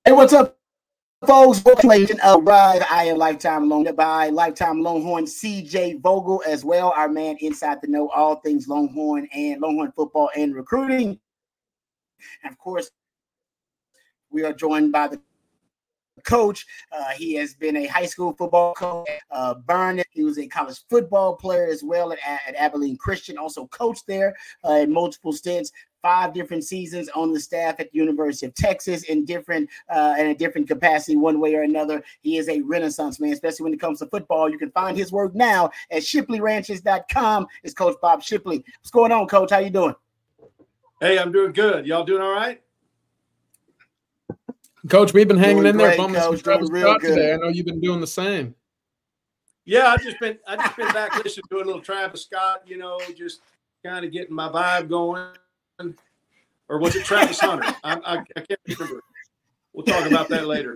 Hey, what's up, folks? Welcome arrive. I am Lifetime Longhorn CJ Vogel as well. Our man inside the know, all things Longhorn and Longhorn football and recruiting. And of course, we are joined by the coach. He has been a high school football coach at Vernon. He was a college football player as well at Abilene Christian. Also coached there in multiple stints. 5 different seasons on the staff at the University of Texas in a different capacity, one way or another. He is a renaissance man, especially when it comes to football. You can find his work now at ShipleyRanches.com. It's Coach Bob Shipley. What's going on, Coach? How you doing? Hey, I'm doing good. Y'all doing all right? Coach, we've been hanging doing in great, there. Coach, doing real good today. I know you've been doing the same. Yeah, I just been back listening to a little Travis Scott. Just kind of getting my vibe going. Or was it Travis Hunter? I can't remember. We'll talk about that later.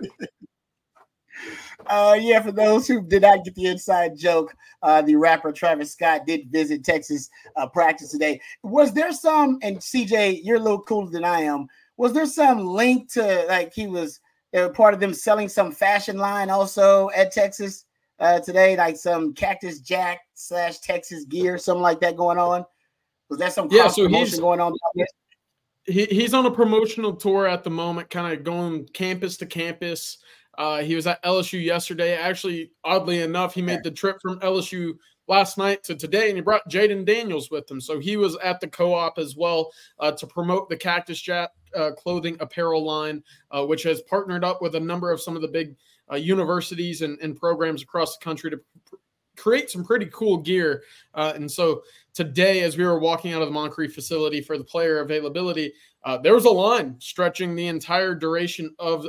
For those who did not get the inside joke, the rapper Travis Scott did visit Texas practice today. Was there some, and CJ, you're a little cooler than I am, was there some link to, like, they were part of them selling some fashion line also at Texas today, like some Cactus Jack / Texas gear, something like that going on? Was that some cross promotion going on? He's on a promotional tour at the moment, kind of going campus to campus. He was at LSU yesterday. Actually, oddly enough, he made the trip from LSU last night to today, and he brought Jaden Daniels with him. So he was at the co-op as well to promote the Cactus Jack clothing apparel line, which has partnered up with a number of some of the big universities and programs across the country to create some pretty cool gear. And so today, as we were walking out of the Moncrief facility for the player availability, there was a line stretching the entire duration of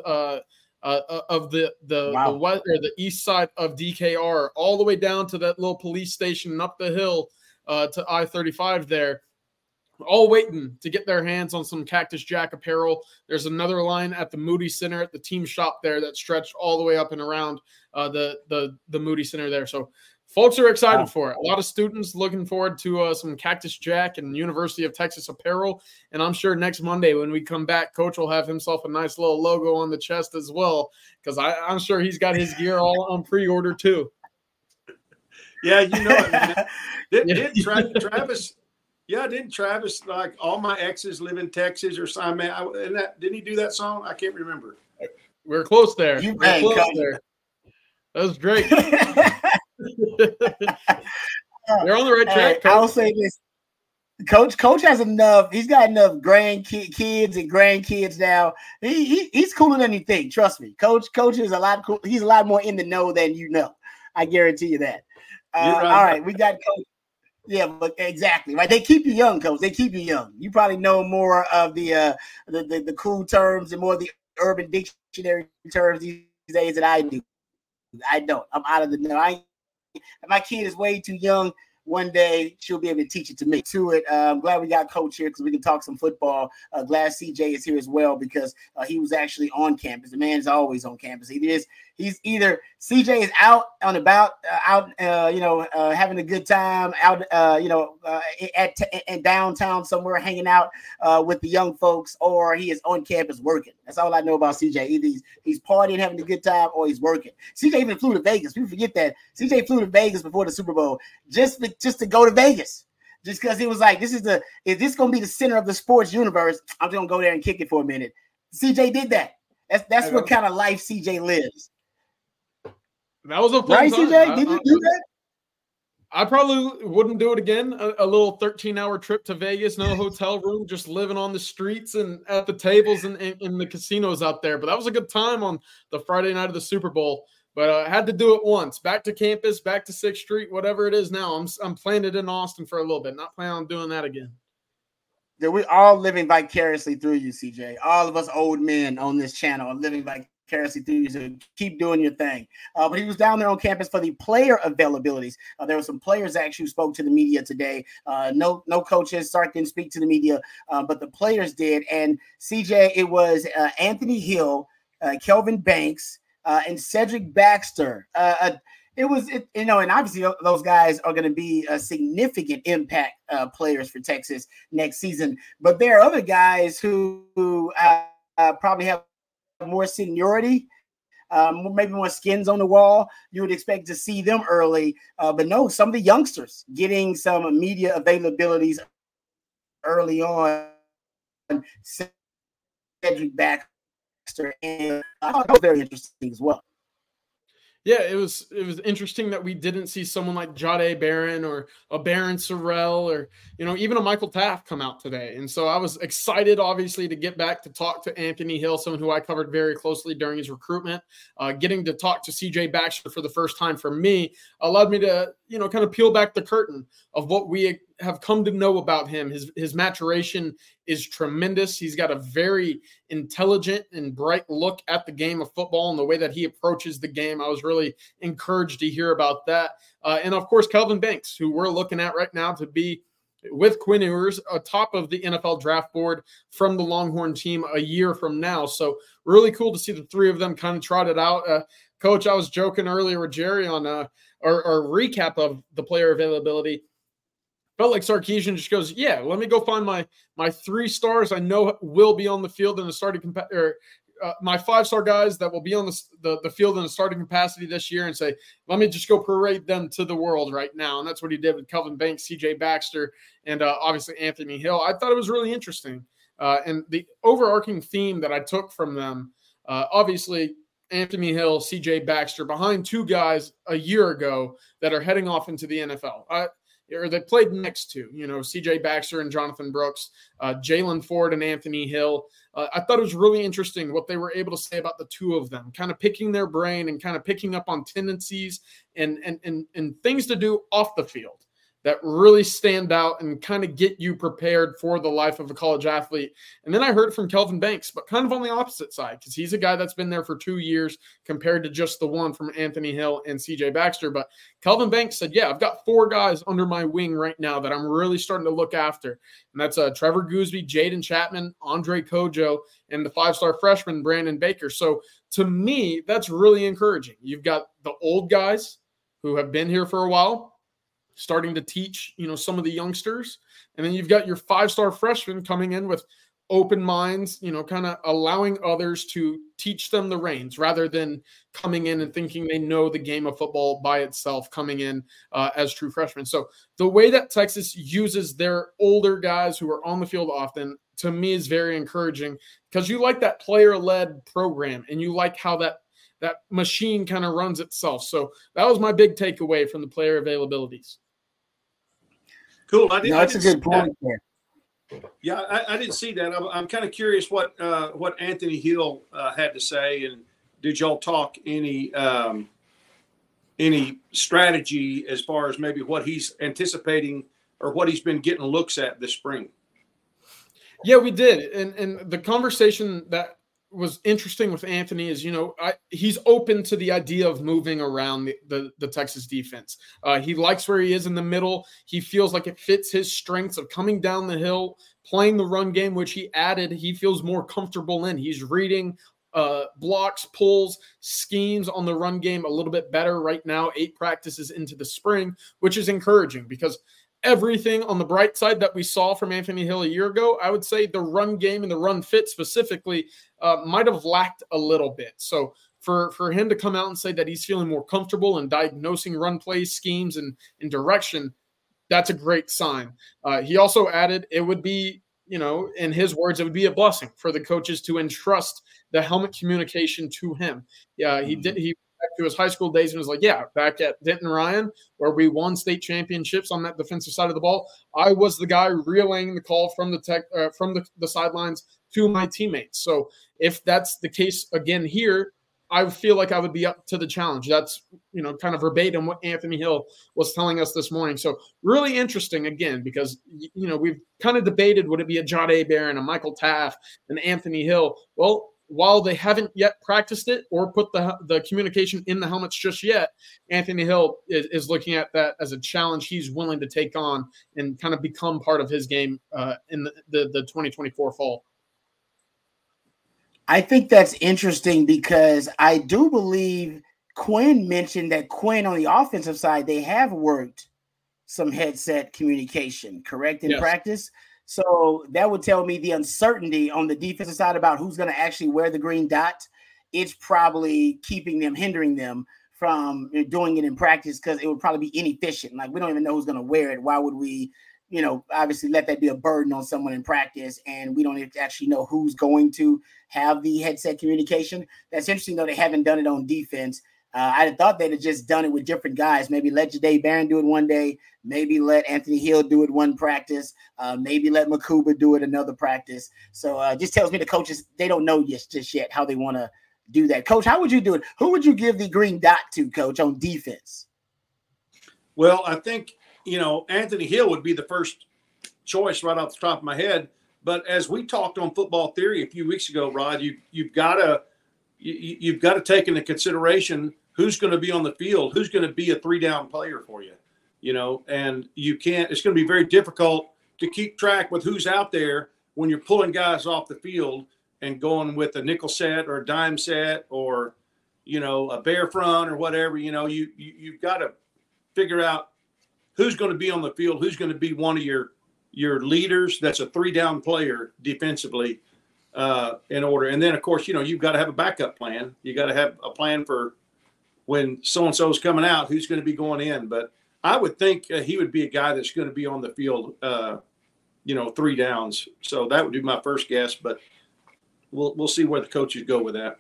the east side of DKR, all the way down to that little police station and up the hill to I-35 there, all waiting to get their hands on some Cactus Jack apparel. There's another line at the Moody Center at the team shop there that stretched all the way up and around the Moody Center there. So folks are excited for it. A lot of students looking forward to some Cactus Jack and University of Texas apparel. And I'm sure next Monday when we come back, Coach will have himself a nice little logo on the chest as well, because I'm sure he's got his gear all on pre-order too. Yeah, you know it, man. Travis? Yeah, didn't Travis, like, all my exes live in Texas or something? Didn't he do that song? I can't remember. We're close there. We're close there. That was great. They're on the right track. Coach. I'll say this. Coach has enough. He's got enough kids and grandkids now. He's cooler than you think. Trust me. Coach is a lot cool. He's a lot more in the know than you know. I guarantee you that. Right. All right, we got Coach. Yeah, but exactly right. They keep you young, Coach. They keep you young. You probably know more of the cool terms and more of the urban dictionary terms these days than I do. I don't. I'm out of the know. My kid is way too young. One day she'll be able to teach it to me. I'm glad we got Coach here because we can talk some football. Glad CJ is here as well because he was actually on campus. The man is always on campus. He's either CJ is out on about having a good time out at downtown somewhere hanging out with the young folks, or he is on campus working. That's all I know about CJ. Either he's partying, having a good time, or he's working. CJ even flew to Vegas. People forget that CJ flew to Vegas before the Super Bowl just to go to Vegas. Just because he was like, is this going to be the center of the sports universe? I'm just going to go there and kick it for a minute. CJ did that. That's what kind of life CJ lives. That was a fun right, time. CJ? Did you do that? I probably wouldn't do it again. A little 13-hour trip to Vegas, no hotel room, just living on the streets and at the tables and in the casinos out there. But that was a good time on the Friday night of the Super Bowl. But I had to do it once. Back to campus, back to 6th Street, whatever it is now. I'm playing it in Austin for a little bit. Not planning on doing that again. We're all living vicariously through you, CJ. All of us old men on this channel are living vicariously through you. So keep doing your thing. But he was down there on campus for the player availabilities. There were some players actually who spoke to the media today. No coaches. Sark didn't speak to the media, but the players did. And CJ, it was Anthony Hill, Kelvin Banks, and Cedric Baxter. And obviously those guys are going to be a significant impact players for Texas next season. But there are other guys who probably have more seniority, maybe more skins on the wall, you would expect to see them early. But no, some of the youngsters getting some media availabilities early on. Cedric Baxter, and I thought that was very interesting as well. Yeah, it was interesting that we didn't see someone like Jahdae Barron or a Barron Sorrell or, even a Michael Taft come out today. And so I was excited, obviously, to get back to talk to Anthony Hill, someone who I covered very closely during his recruitment. Getting to talk to CJ Baxter for the first time for me allowed me to, kind of peel back the curtain of what we have come to know about him. His maturation is tremendous. He's got a very intelligent and bright look at the game of football and the way that he approaches the game. I was really encouraged to hear about that. And of course, Kelvin Banks, who we're looking at right now to be with Quinn Ewers atop of the NFL draft board from the Longhorn team a year from now. So really cool to see the three of them kind of trotted out. Coach, I was joking earlier with Jerry on our recap of the player availability. Felt like Sarkisian just goes, yeah, let me go find my 3 stars I know will be on the field in the starting my 5-star guys that will be on the field in the starting capacity this year and say, let me just go parade them to the world right now. And that's what he did with Kelvin Banks, CJ Baxter, and obviously Anthony Hill. I thought it was really interesting. And the overarching theme that I took from them, obviously Anthony Hill, CJ Baxter, behind 2 guys a year ago that are heading off into the NFL. Or they played next to, CJ Baxter and Jonathan Brooks, Jalen Ford and Anthony Hill. I thought it was really interesting what they were able to say about the 2 of them, kind of picking their brain and kind of picking up on tendencies and things to do off the field that really stand out and kind of get you prepared for the life of a college athlete. And then I heard from Kelvin Banks, but kind of on the opposite side, because he's a guy that's been there for 2 years compared to just the one from Anthony Hill and CJ Baxter. But Kelvin Banks said, yeah, I've got 4 guys under my wing right now that I'm really starting to look after. And that's Trevor Goosby, Jaden Chapman, Andre Kojo, and the 5-star freshman, Brandon Baker. So to me, that's really encouraging. You've got the old guys who have been here for a while, starting to teach, some of the youngsters. And then you've got your 5-star freshmen coming in with open minds, kind of allowing others to teach them the reins rather than coming in and thinking they know the game of football by itself, coming in as true freshmen. So the way that Texas uses their older guys who are on the field often, to me, is very encouraging, because you like that player-led program and you like how that machine kind of runs itself. So that was my big takeaway from the player availabilities. Cool. That's a good point there. Yeah, I didn't see that. I'm kind of curious what Anthony Hill had to say, and did y'all talk any strategy as far as maybe what he's anticipating or what he's been getting looks at this spring? Yeah, we did, and the conversation that was interesting with Anthony is, he's open to the idea of moving around the Texas defense. He likes where he is in the middle. He feels like it fits his strengths of coming down the hill, playing the run game, which he added. He feels more comfortable in. He's reading blocks, pulls, schemes on the run game a little bit better right now, 8 practices into the spring, which is encouraging, because everything on the bright side that we saw from Anthony Hill a year ago, I would say the run game and the run fit specifically might have lacked a little bit. So for him to come out and say that he's feeling more comfortable in diagnosing run plays, schemes, and direction, that's a great sign. He also added it would be, in his words, it would be a blessing for the coaches to entrust the helmet communication to him. Yeah, he did. He back to his high school days and was like, yeah, back at Denton Ryan, where we won state championships on that defensive side of the ball, I was the guy relaying the call from the sidelines to my teammates. So if that's the case again here, I feel like I would be up to the challenge. That's, kind of verbatim what Anthony Hill was telling us this morning. So really interesting again, because, we've kind of debated, would it be a Jahdae Barron, a Michael Taft, an Anthony Hill? Well, while they haven't yet practiced it or put the communication in the helmets just yet, Anthony Hill is looking at that as a challenge he's willing to take on and kind of become part of his game in the 2024 fall. I think that's interesting, because I do believe Quinn mentioned that Quinn on the offensive side, they have worked some headset communication, correct, in practice. So that would tell me the uncertainty on the defensive side about who's going to actually wear the green dot it's probably hindering them from doing it in practice because it would probably be inefficient. Like, we don't even know who's going to wear it. Why would we, obviously let that be a burden on someone in practice, and we don't actually know who's going to have the headset communication. That's interesting, though. They haven't done it on defense. I thought they'd have just done it with different guys. Maybe let Jahdae Barron do it one day. Maybe let Anthony Hill do it one practice. Maybe let Mukuba do it another practice. So just tells me the coaches, they don't know just yet how they want to do that. Coach, how would you do it? Who would you give the green dot to, Coach, on defense? Well, I think, Anthony Hill would be the first choice right off the top of my head. But as we talked on Football Theory a few weeks ago, Rod, you've got to take into consideration who's going to be on the field, who's going to be a 3-down player for you, and it's going to be very difficult to keep track with who's out there when you're pulling guys off the field and going with a nickel set or a dime set or, a bear front or whatever. You've got to figure out who's going to be on the field, who's going to be one of your leaders that's a 3-down player defensively in order. And then, of course, you've got to have a backup plan. You got to have a plan for when so-and-so is coming out, who's going to be going in. But I would think he would be a guy that's going to be on the field, 3 downs. So that would be my first guess, but we'll see where the coaches go with that.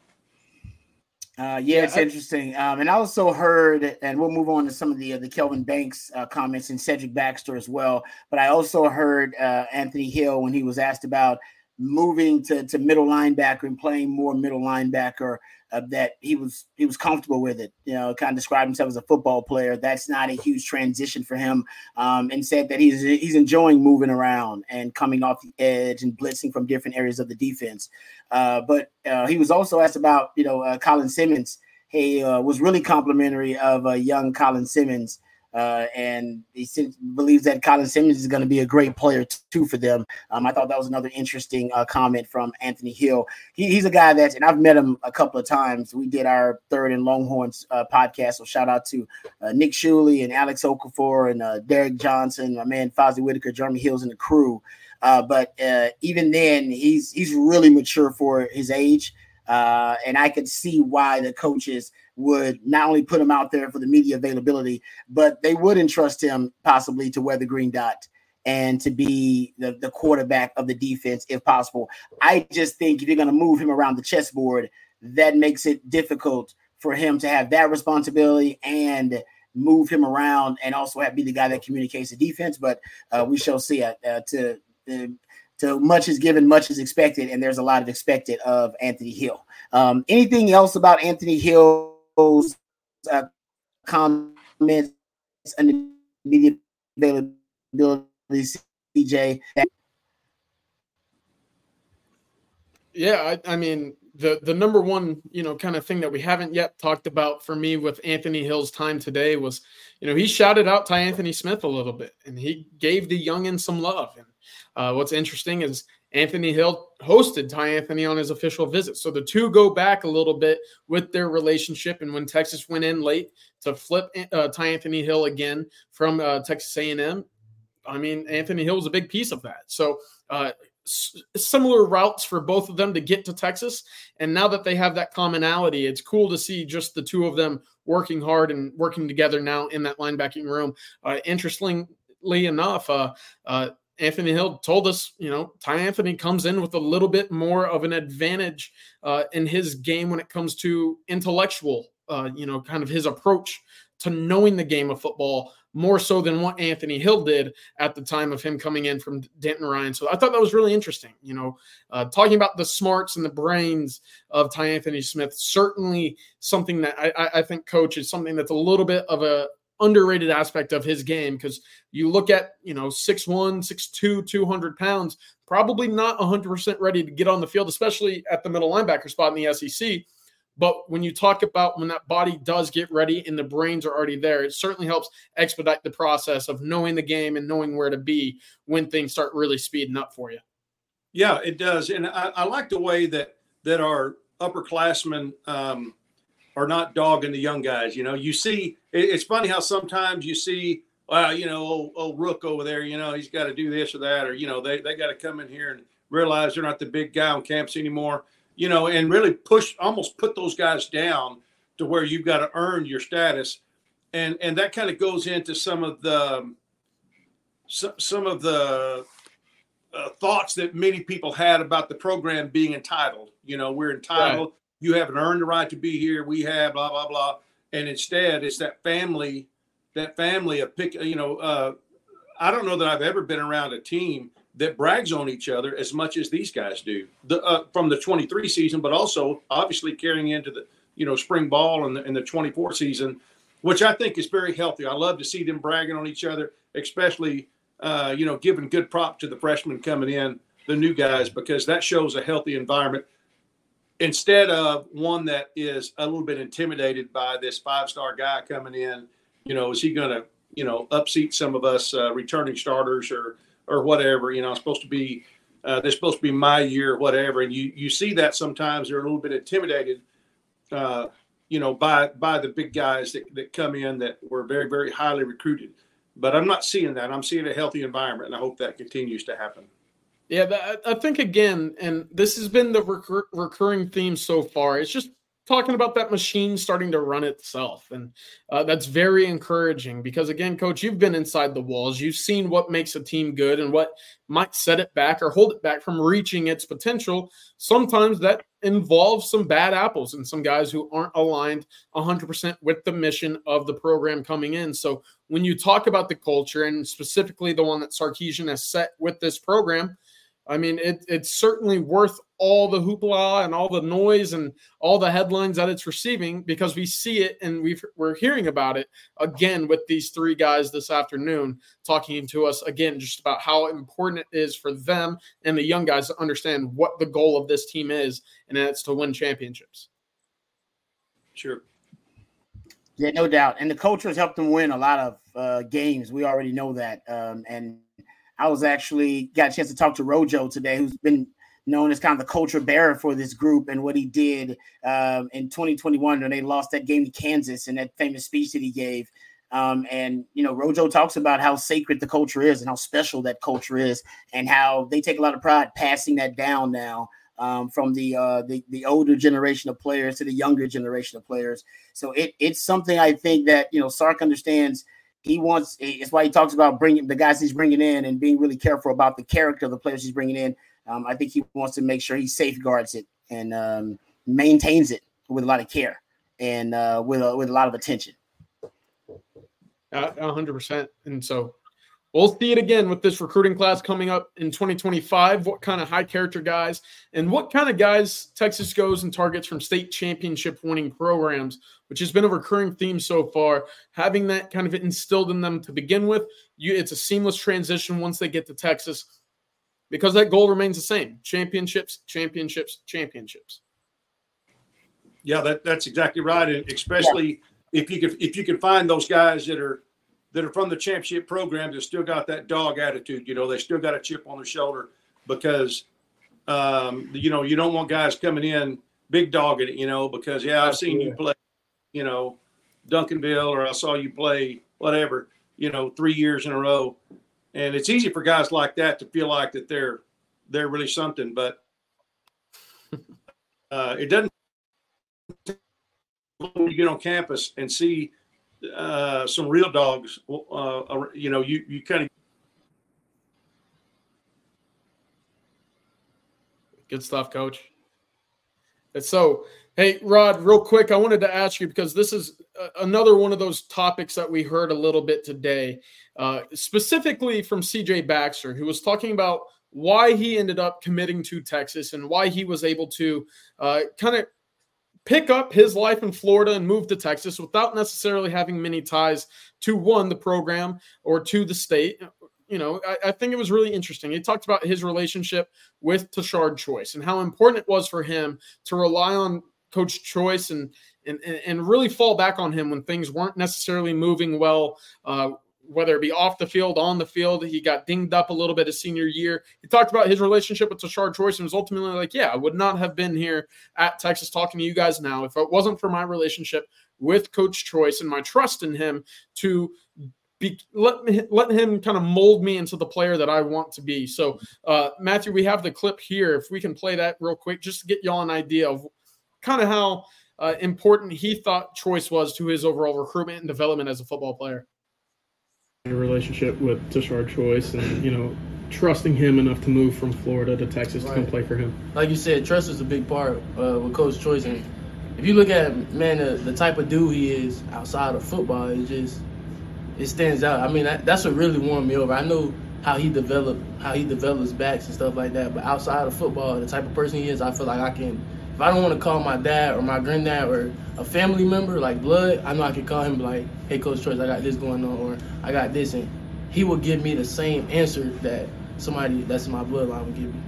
It's interesting. And I also heard, and we'll move on to some of the Kelvin Banks comments and Cedric Baxter as well. But I also heard Anthony Hill, when he was asked about moving to middle linebacker and playing more middle linebacker, that he was comfortable with it. Kind of described himself as a football player. That's not a huge transition for him, and said that he's enjoying moving around and coming off the edge and blitzing from different areas of the defense. But he was also asked about Colin Simmons. He was really complimentary of young Colin Simmons. And he believes that Colin Simmons is going to be a great player too for them. I thought that was another interesting comment from Anthony Hill. He's a guy and I've met him a couple of times. We did our Third and Longhorns podcast. So shout out to Nick Shuley and Alex Okafor and Derek Johnson, my man Fozzie Whitaker, Jeremy Hills, and the crew. But even then, he's really mature for his age. And I could see why the coaches would not only put him out there for the media availability, but they would entrust him possibly to wear the green dot and to be the quarterback of the defense if possible. I just think if you're going to move him around the chessboard, that makes it difficult for him to have that responsibility and move him around and also be the guy that communicates the defense. But we shall see. To much is given, much is expected, and there's a lot of expected of Anthony Hill. Anything else about Anthony Hill's comments and the media availability, CJ? Yeah, I mean, the number one, kind of thing that we haven't yet talked about for me with Anthony Hill's time today was, he shouted out Ty Anthony Smith a little bit, and he gave the youngin some love. And what's interesting is Anthony Hill hosted Ty Anthony on his official visit. So the two go back a little bit with their relationship. And when Texas went in late to flip Ty Anthony Hill again from Texas A&M, I mean, Anthony Hill was a big piece of that. So similar routes for both of them to get to Texas. And now that they have that commonality, it's cool to see just the two of them working hard and working together now in that linebacking room. Interestingly enough, Anthony Hill told us, Ty Anthony comes in with a little bit more of an advantage in his game when it comes to intellectual, kind of his approach to knowing the game of football more so than what Anthony Hill did at the time of him coming in from Denton Ryan. So I thought that was really interesting. Talking about the smarts and the brains of Ty Anthony Smith, certainly something that I think Coach is something that's a little bit of a underrated aspect of his game, because you look at 6'1", 6'2", 200 pounds, probably not 100% ready to get on the field, especially at the middle linebacker spot in the SEC. But when you talk about when that body does get ready and the brains are already there, it certainly helps expedite the process of knowing the game and knowing where to be when things start really speeding up for you. Yeah, it does. And I like the way that our upperclassmen are not dogging the young guys. You see, it's funny how sometimes you see, old Rook over there, he's got to do this or that, or, they got to come in here and realize they're not the big guy on campus anymore. and really almost put those guys down to where you've got to earn your status. And that kind of goes into some of the thoughts that many people had about the program being entitled. We're entitled. Right. You haven't earned the right to be here. We have blah, blah, blah. And instead it's that family of pick, I don't know that I've ever been around a team that brags on each other as much as these guys do from the 23 season, but also obviously carrying into the, spring ball and the 24 season, which I think is very healthy. I love to see them bragging on each other, especially, giving good prop to the freshmen coming in, the new guys, because that shows a healthy environment instead of one that is a little bit intimidated by this 5-star guy coming in. Is he going to, upseat some of us returning starters or whatever, it's supposed to be, this supposed to be my year or whatever. And you see that sometimes they're a little bit intimidated, by the big guys that come in that were very, very highly recruited. But I'm not seeing that. I'm seeing a healthy environment, and I hope that continues to happen. Yeah, I think, again, and this has been the recurring theme so far, it's just talking about that machine starting to run itself. And that's very encouraging because, again, Coach, you've been inside the walls. You've seen what makes a team good and what might set it back or hold it back from reaching its potential. Sometimes that involves some bad apples and some guys who aren't aligned 100% with the mission of the program coming in. So when you talk about the culture, and specifically the one that Sarkisian has set with this program, I mean, it's certainly worth all the hoopla and all the noise and all the headlines that it's receiving because we see it and we're hearing about it again with these three guys this afternoon talking to us again just about how important it is for them and the young guys to understand what the goal of this team is, and that's to win championships. Sure. Yeah, no doubt. And the culture has helped them win a lot of games. We already know that. And I got a chance to talk to Rojo today, who's been known as kind of the culture bearer for this group and what he did in 2021 when they lost that game to Kansas and that famous speech that he gave. Rojo talks about how sacred the culture is and how special that culture is and how they take a lot of pride passing that down now from the older generation of players to the younger generation of players. So it's something I think that, Sark understands. It's why he talks about bringing the guys he's bringing in and being really careful about the character of the players he's bringing in. I think he wants to make sure he safeguards it and maintains it with a lot of care and with a lot of attention. 100%. And so we'll see it again with this recruiting class coming up in 2025. What kind of high character guys and what kind of guys Texas goes and targets from state championship winning programs, which has been a recurring theme so far, having that kind of instilled in them to begin with. It's a seamless transition once they get to Texas because that goal remains the same: championships, championships, championships. Yeah, that's exactly right. And especially if you can find those guys that are from the championship programs that still got that dog attitude, they still got a chip on their shoulder because, you don't want guys coming in big dogging it, because, I've seen you play, Duncanville, or I saw you play whatever, 3 years in a row. And it's easy for guys like that to feel like that they're really something, but it doesn't when you get on campus and see some real dogs, you kind of. Good stuff, Coach. And so, hey, Rod, real quick, I wanted to ask you, because this is another one of those topics that we heard a little bit today, specifically from CJ Baxter, who was talking about why he ended up committing to Texas and why he was able to kind of pick up his life in Florida and move to Texas without necessarily having many ties to the program or to the state. I think it was really interesting. He talked about his relationship with Tashard Choice and how important it was for him to rely on Coach Choice and really fall back on him when things weren't necessarily moving well, whether it be off the field, on the field. He got dinged up a little bit his senior year. He talked about his relationship with Tashard Choice and was ultimately like, I would not have been here at Texas talking to you guys now if it wasn't for my relationship with Coach Choice and my trust in him to let him kind of mold me into the player that I want to be. So, Matthew, we have the clip here. If we can play that real quick, just to get y'all an idea of kind of how important he thought Choice was to his overall recruitment and development as a football player. A relationship with Tashard Choice and, trusting him enough to move from Florida to Texas to come play for him. Like you said, trust is a big part with Coach Choice. And if you look at, man, the type of dude he is outside of football, it stands out. I mean, that's what really won me over. I know how he develops backs and stuff like that, but outside of football, the type of person he is, I feel like I can, if I don't want to call my dad or my granddad or a family member like blood, I know I can call him like, hey, Coach Choice, I got this going on, or I got this, and he will give me the same answer that somebody that's in my bloodline would give me.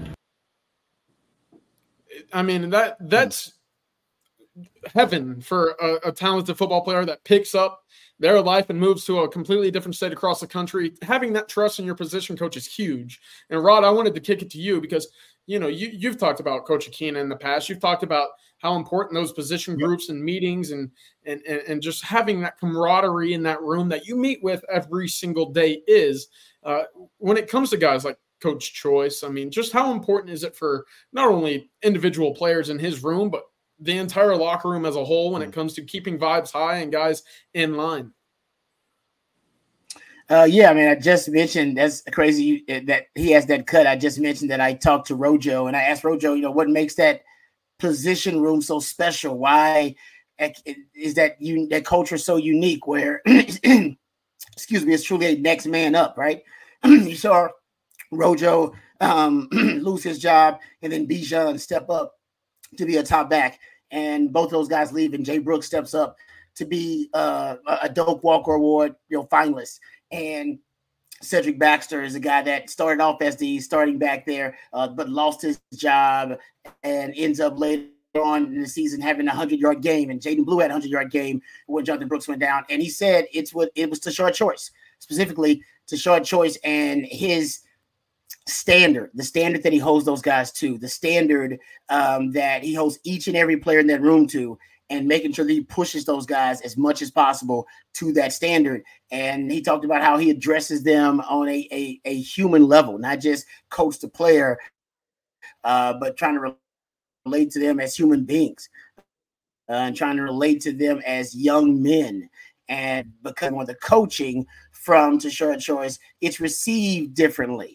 I mean, that's heaven for a talented football player that picks up their life and moves to a completely different state across the country. Having that trust in your position coach is huge. And Rod, I wanted to kick it to you because, you've talked about Coach Akina in the past. You've talked about how important those position groups and meetings and just having that camaraderie in that room that you meet with every single day is. When it comes to guys like Coach Choice, I mean, just how important is it for not only individual players in his room, but the entire locker room as a whole when it comes to keeping vibes high and guys in line? Yeah, I mean, I just mentioned that's crazy that he has that cut. I just mentioned that I talked to Rojo and I asked Rojo, what makes that position room so special? Why is that culture so unique where, excuse me, it's truly a next man up, right? You saw Rojo lose his job and then Bijan step up to be a top back, and both those guys leave, and Jay Brooks steps up to be a Doak Walker Award finalist. And Cedric Baxter is a guy that started off as the starting back there, but lost his job and ends up later on in the season having a 100-yard game. And Jaden Blue had a 100-yard game when Jonathan Brooks went down. And he said it was Tashard Choice, specifically Tashard Choice and his standard, the standard that he holds those guys to, the standard that he holds each and every player in that room to, and making sure that he pushes those guys as much as possible to that standard. And he talked about how he addresses them on a human level, not just coach to player, but trying to relate to them as human beings and trying to relate to them as young men. And because of the coaching from Tashard Choice, it's received differently.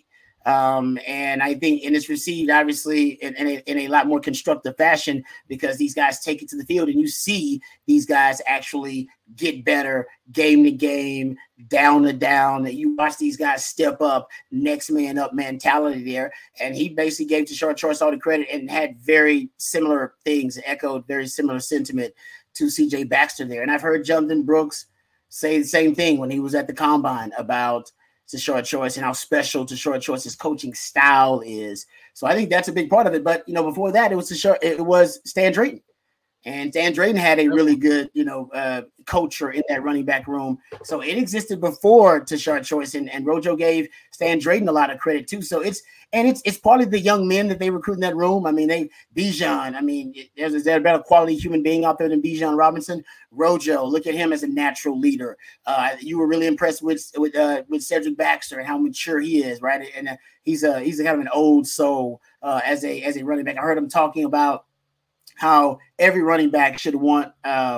And I think, and it's received obviously in a lot more constructive fashion because these guys take it to the field and you see these guys actually get better game to game, down to down. You watch these guys step up, next man up mentality there. And he basically gave Tashard Choice all the credit and had very similar things, echoed very similar sentiment to CJ Baxter there. And I've heard Jonathan Brooks say the same thing when he was at the combine about Tashard Choice and how special Tashard Choice's coaching style is. So I think that's a big part of it. But before that, it was Stan Drayton, and Stan Drayton had a really good culture in that running back room. So it existed before Tashard Choice, and Rojo gave Stan Drayton a lot of credit too. So it's partly the young men that they recruit in that room. I mean, Bijan. I mean, is there a better quality human being out there than Bijan Robinson? Rojo, look at him as a natural leader. You were really impressed with Cedric Baxter and how mature he is, right? And he's kind of an old soul as a running back. I heard him talking about how every running back should want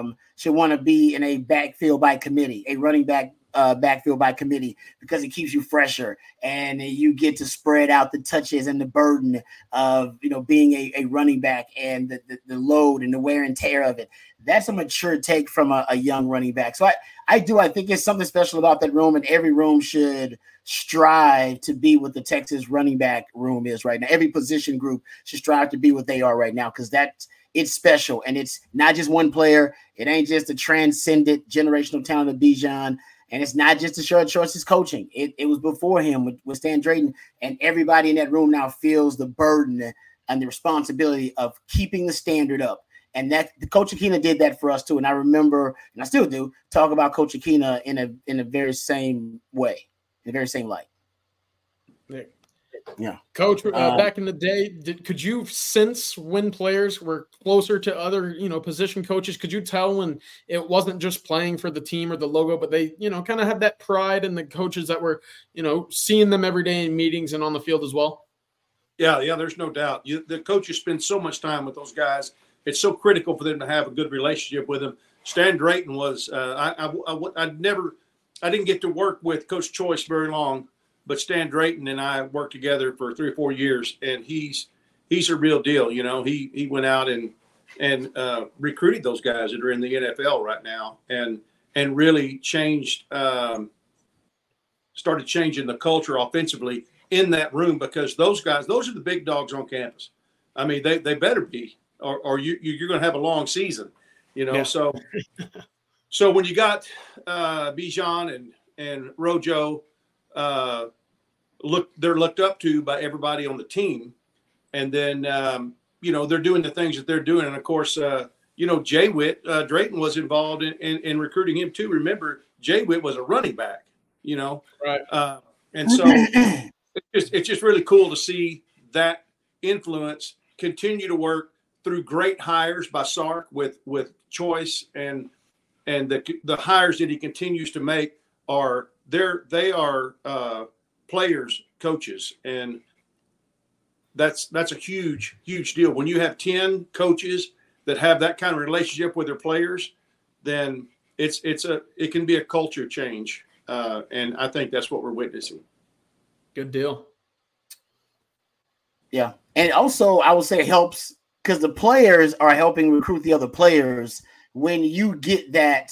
to be in a backfield by committee, a running back backfield by committee, because it keeps you fresher and you get to spread out the touches and the burden of being a running back and the load and the wear and tear of it. That's a mature take from a young running back. So I think it's something special about that room, and every room should strive to be what the Texas running back room is right now. Every position group should strive to be what they are right now, because it's special, and it's not just one player. It ain't just a transcendent generational talent of Bijan, and it's not just Tashard Choice's coaching. It was before him with Stan Drayton, and everybody in that room now feels the burden and the responsibility of keeping the standard up. And that Coach Akina did that for us too. And I remember, and I still do, talk about Coach Akina in a very same way, in the very same light. Nick. Yeah. Coach, back in the day, could you sense when players were closer to other, position coaches? Could you tell when it wasn't just playing for the team or the logo, but they, kind of had that pride in the coaches that were, seeing them every day in meetings and on the field as well? Yeah, there's no doubt. The coaches spend so much time with those guys. It's so critical for them to have a good relationship with them. Stan Drayton was I didn't get to work with Coach Choice very long, but Stan Drayton and I worked together for 3 or 4 years, and he's a real deal. He went out and recruited those guys that are in the NFL right now, and really started changing the culture offensively in that room, because those guys, those are the big dogs on campus. I mean, they better be, or you're going to have a long season, Yeah. So when you got Bijan and Rojo, they're looked up to by everybody on the team, and then they're doing the things that they're doing, and of course Jay Witt, Drayton was involved in recruiting him too. Remember, Jay Witt was a running back, Right. And so it's just really cool to see that influence continue to work through great hires by Sark with Choice, and the hires that he continues to make they are players, coaches, and that's a huge deal. When you have 10 coaches that have that kind of relationship with their players, then it can be a culture change, and I think that's what we're witnessing. Good deal. Yeah. And also, I would say it helps because the players are helping recruit the other players. When you get that,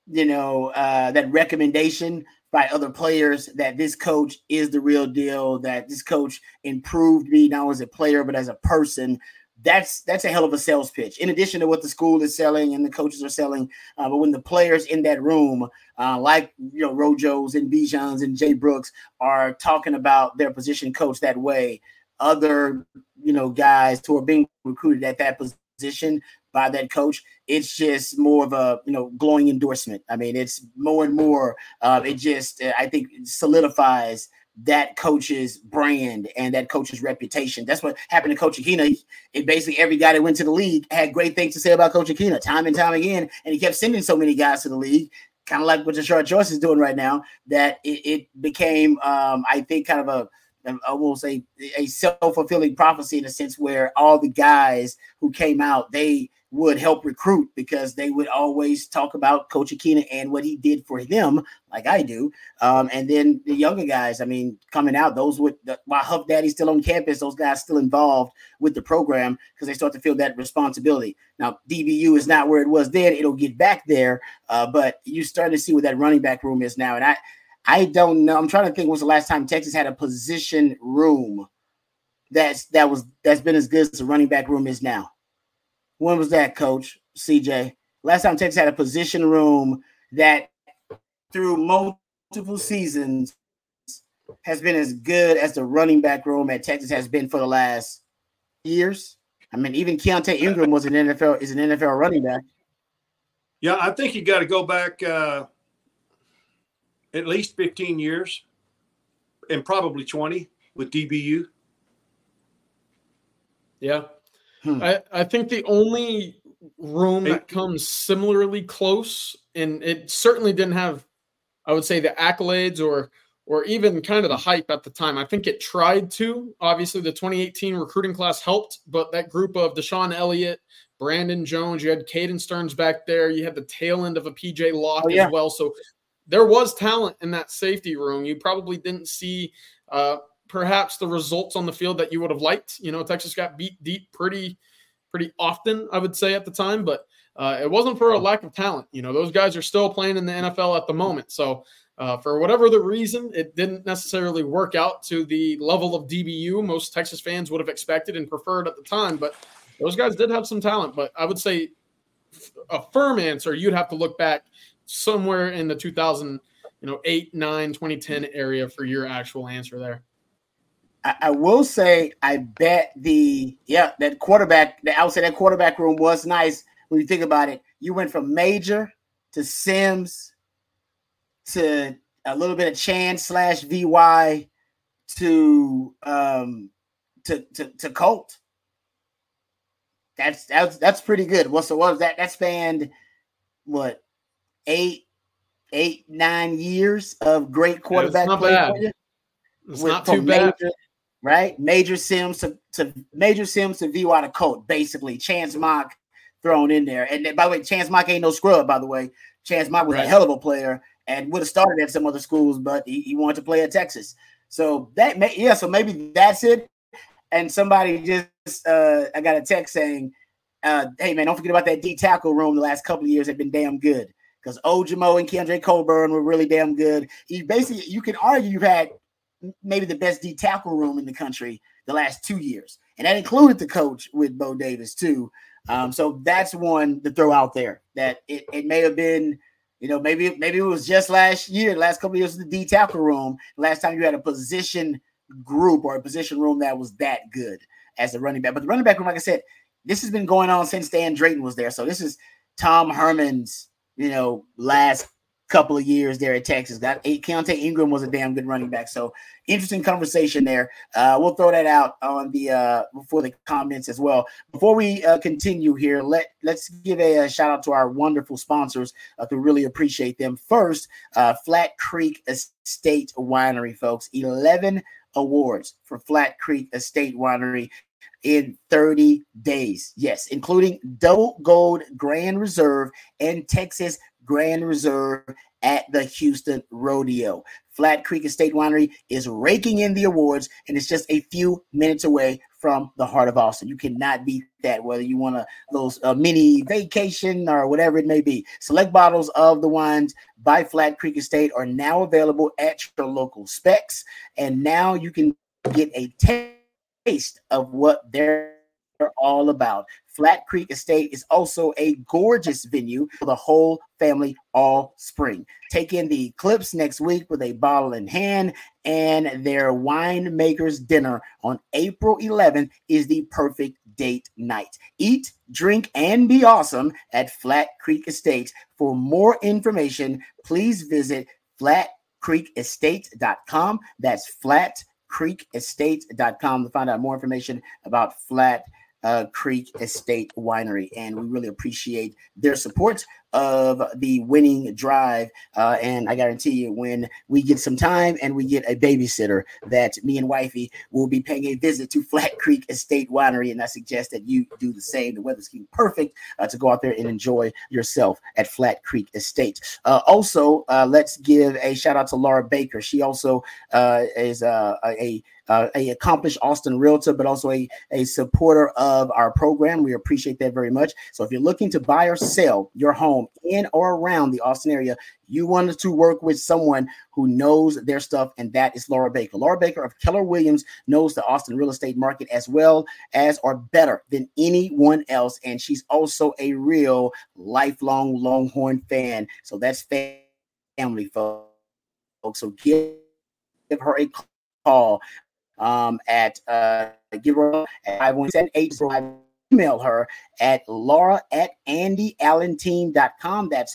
that recommendation by other players that this coach is the real deal, that this coach improved me not only as a player, but as a person, that's a hell of a sales pitch. In addition to what the school is selling and the coaches are selling, but when the players in that room, like Rojos and Bijans and Jay Brooks, are talking about their position coach that way, other guys who are being recruited at that position by that coach, it's just more of a glowing endorsement. I mean, it's more and more. It just I think solidifies that coach's brand and that coach's reputation. That's what happened to Coach Aquina. It basically every guy that went to the league had great things to say about Coach Aquina time and time again, and he kept sending so many guys to the league, kind of like what Tashard Choice is doing right now, that it became, I think, kind of I will say a self-fulfilling prophecy in a sense where all the guys who came out, they would help recruit because they would always talk about Coach Aquina and what he did for them, like I do. And then the younger guys, I mean, coming out, those while Huff Daddy's still on campus, those guys still involved with the program because they start to feel that responsibility. Now, DBU is not where it was then. It'll get back there, but you're starting to see what that running back room is now. And I don't know. I'm trying to think when's the last time Texas had a position room that's been as good as the running back room is now. When was that, Coach CJ? Last time Texas had a position room that through multiple seasons has been as good as the running back room at Texas has been for the last years. I mean, even Keontae Ingram is an NFL running back. Yeah, I think you got to go back at least 15 years and probably 20 with DBU. Yeah. I think the only room that comes similarly close, and it certainly didn't have, I would say, the accolades or even kind of the hype at the time. I think it tried to. Obviously, the 2018 recruiting class helped, but that group of Deshaun Elliott, Brandon Jones, you had Caden Stearns back there. You had the tail end of a PJ Locke as well. So there was talent in that safety room. You probably didn't see perhaps the results on the field that you would have liked. Texas got beat deep pretty often, I would say, at the time, but it wasn't for a lack of talent. Those guys are still playing in the NFL at the moment. So for whatever the reason, it didn't necessarily work out to the level of DBU most Texas fans would have expected and preferred at the time, but those guys did have some talent. But I would say a firm answer, you'd have to look back somewhere in the 2008, 9, 2010 area for your actual answer there. I will say, I bet that quarterback, I would say that quarterback room was nice when you think about it. You went from Major to Sims to a little bit of Chan /VY to Colt. That's pretty good. So what was that? That spanned what 8, 9 years of great quarterback play for you. It's not too bad. Right? Major Sims to VY to Colt, basically. Chance Mock thrown in there. And by the way, Chance Mock ain't no scrub, by the way. Chance Mock was a hell of a player and would have started at some other schools, but he wanted to play at Texas. So so maybe that's it. And somebody just I got a text saying, hey man, don't forget about that D tackle room. The last couple of years have been damn good because Ojimo and Keandre Colburn were really damn good. You can argue you've had maybe the best D tackle room in the country the last 2 years, and that included the coach with Bo Davis too. So that's one to throw out there that it may have been, maybe it was just last year, the last couple of years of the D tackle room. Last time you had a position group or a position room that was that good as a running back. But the running back room, like I said, this has been going on since Dan Drayton was there. So this is Tom Herman's, last couple of years there at Texas. Keontae Ingram was a damn good running back. So interesting conversation there. We'll throw that out on before the comments as well. Before we continue here, let's give a shout out to our wonderful sponsors. We really appreciate them. First, Flat Creek Estate Winery, folks. 11 awards for Flat Creek Estate Winery in 30 days. Yes, including Double Gold Grand Reserve and Texas Grand Reserve at the Houston Rodeo. Flat Creek Estate Winery is raking in the awards, and it's just a few minutes away from the heart of Austin. You cannot beat that, whether you want a mini vacation or whatever it may be. Select bottles of the wines by Flat Creek Estate are now available at your local Specs, and now you can get a taste of what they're all about. Flat Creek Estate is also a gorgeous venue for the whole family all spring. Take in the Clips next week with a bottle in hand, and their winemakers dinner on April 11th is the perfect date night. Eat, drink, and be awesome at Flat Creek Estate. For more information, please visit flatcreekestate.com. That's flatcreekestate.com to find out more information about Flat Creek Estate Winery, and we really appreciate their support of the winning drive. And I guarantee you, when we get some time and we get a babysitter, that me and wifey will be paying a visit to Flat Creek Estate Winery, and I suggest that you do the same. The weather's getting perfect to go out there and enjoy yourself at Flat Creek Estate. Also, let's give a shout out to Laura Baker. She also is a accomplished Austin realtor, but also a supporter of our program. We appreciate that very much. So if you're looking to buy or sell your home in or around the Austin area, you wanted to work with someone who knows their stuff, and that is Laura Baker. Laura Baker of Keller Williams knows the Austin real estate market as well as or better than anyone else, and she's also a real lifelong Longhorn fan. So that's family, folks. So give her a call. Give her at 517-8. Email her at laura@andyallenteam.com. That's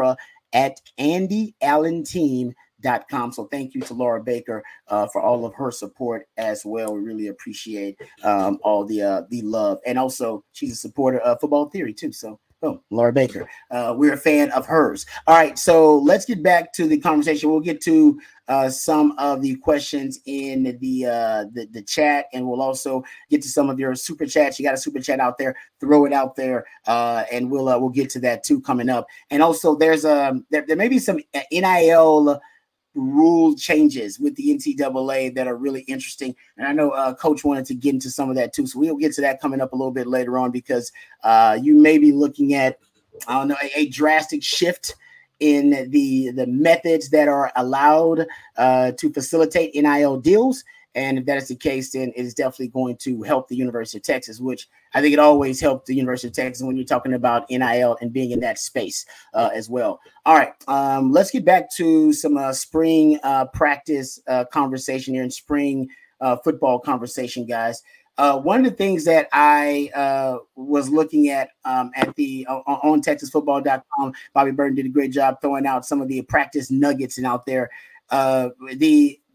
laura@andyallenteam.com. So thank you to Laura Baker for all of her support as well. We really appreciate all the love, and also she's a supporter of Football Theory too. So Laura Baker, we're a fan of hers. All right, so let's get back to the conversation. We'll get to some of the questions in the chat, and we'll also get to some of your super chats. You got a super chat out there, throw it out there, and we'll get to that too coming up. And also, there's there may be some NIL rule changes with the NCAA that are really interesting. And I know Coach wanted to get into some of that too. So we'll get to that coming up a little bit later on, because you may be looking at, I don't know, a drastic shift in the methods that are allowed to facilitate NIL deals. And if that is the case, then it is definitely going to help the University of Texas, which I think it always helped the University of Texas when you're talking about NIL and being in that space as well. All right, let's get back to some spring practice conversation here, and spring football conversation, guys. One of the things that I was looking at on TexasFootball.com, Bobby Burton did a great job throwing out some of the practice nuggets and out there. The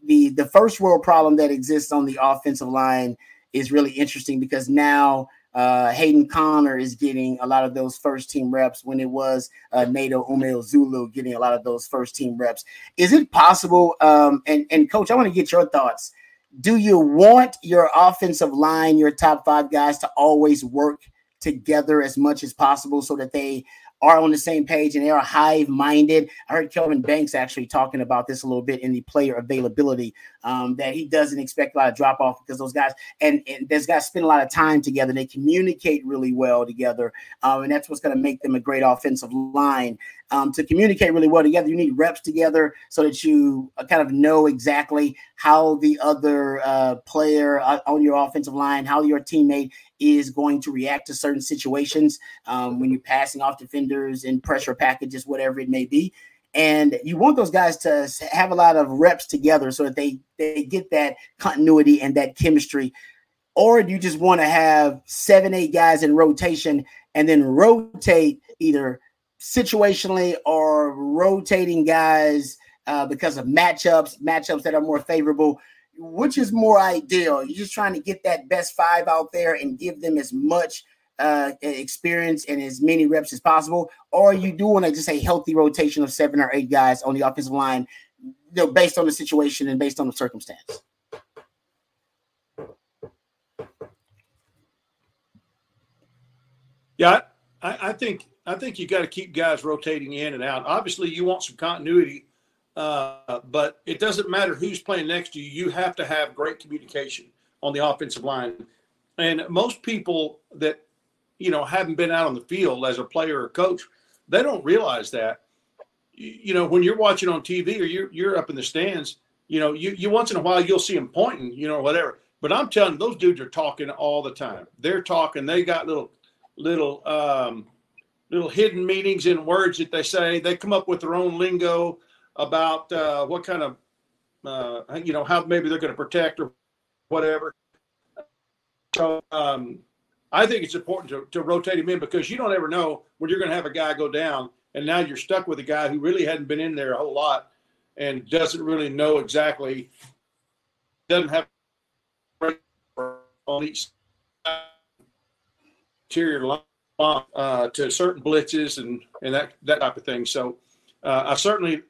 the first world problem that exists on the offensive line is really interesting because now Hayden Connor is getting a lot of those first team reps when it was Nato Umeozulu getting a lot of those first team reps. Is it possible? And Coach, I want to get your thoughts. Do you want your offensive line, your top 5 guys, to always work together as much as possible so that they are on the same page and they are hive-minded? I heard Kelvin Banks actually talking about this a little bit in the player availability, that he doesn't expect a lot of drop-off because those guys and those guys spend a lot of time together. They communicate really well together, and that's what's going to make them a great offensive line. To communicate really well together, you need reps together so that you kind of know exactly how the other player on your offensive line, how your teammate is going to react to certain situations when you're passing off defenders in pressure packages, whatever it may be. And you want those guys to have a lot of reps together so that they get that continuity and that chemistry. Or do you just want to have 7-8 guys in rotation and then rotate either situationally or rotating guys because of matchups that are more favorable? Which is more ideal? You're just trying to get that best 5 out there and give them as much experience and as many reps as possible, or you do want to just a healthy rotation of 7 or 8 guys on the offensive line, based on the situation and based on the circumstance. Yeah, I think you got to keep guys rotating in and out. Obviously, you want some continuity, but it doesn't matter who's playing next to you. You have to have great communication on the offensive line. And most people that haven't been out on the field as a player or coach, they don't realize that. When you're watching on TV or you're up in the stands, you once in a while you'll see them pointing, whatever. But I'm telling you, those dudes are talking all the time. They're talking. They got little hidden meanings in words that they say. They come up with their own lingo about what kind of, how maybe they're going to protect or whatever. So I think it's important to rotate him in because you don't ever know when you're going to have a guy go down and now you're stuck with a guy who really hadn't been in there a whole lot and doesn't really know exactly, doesn't have on each interior line to certain blitzes and that type of thing. So I certainly,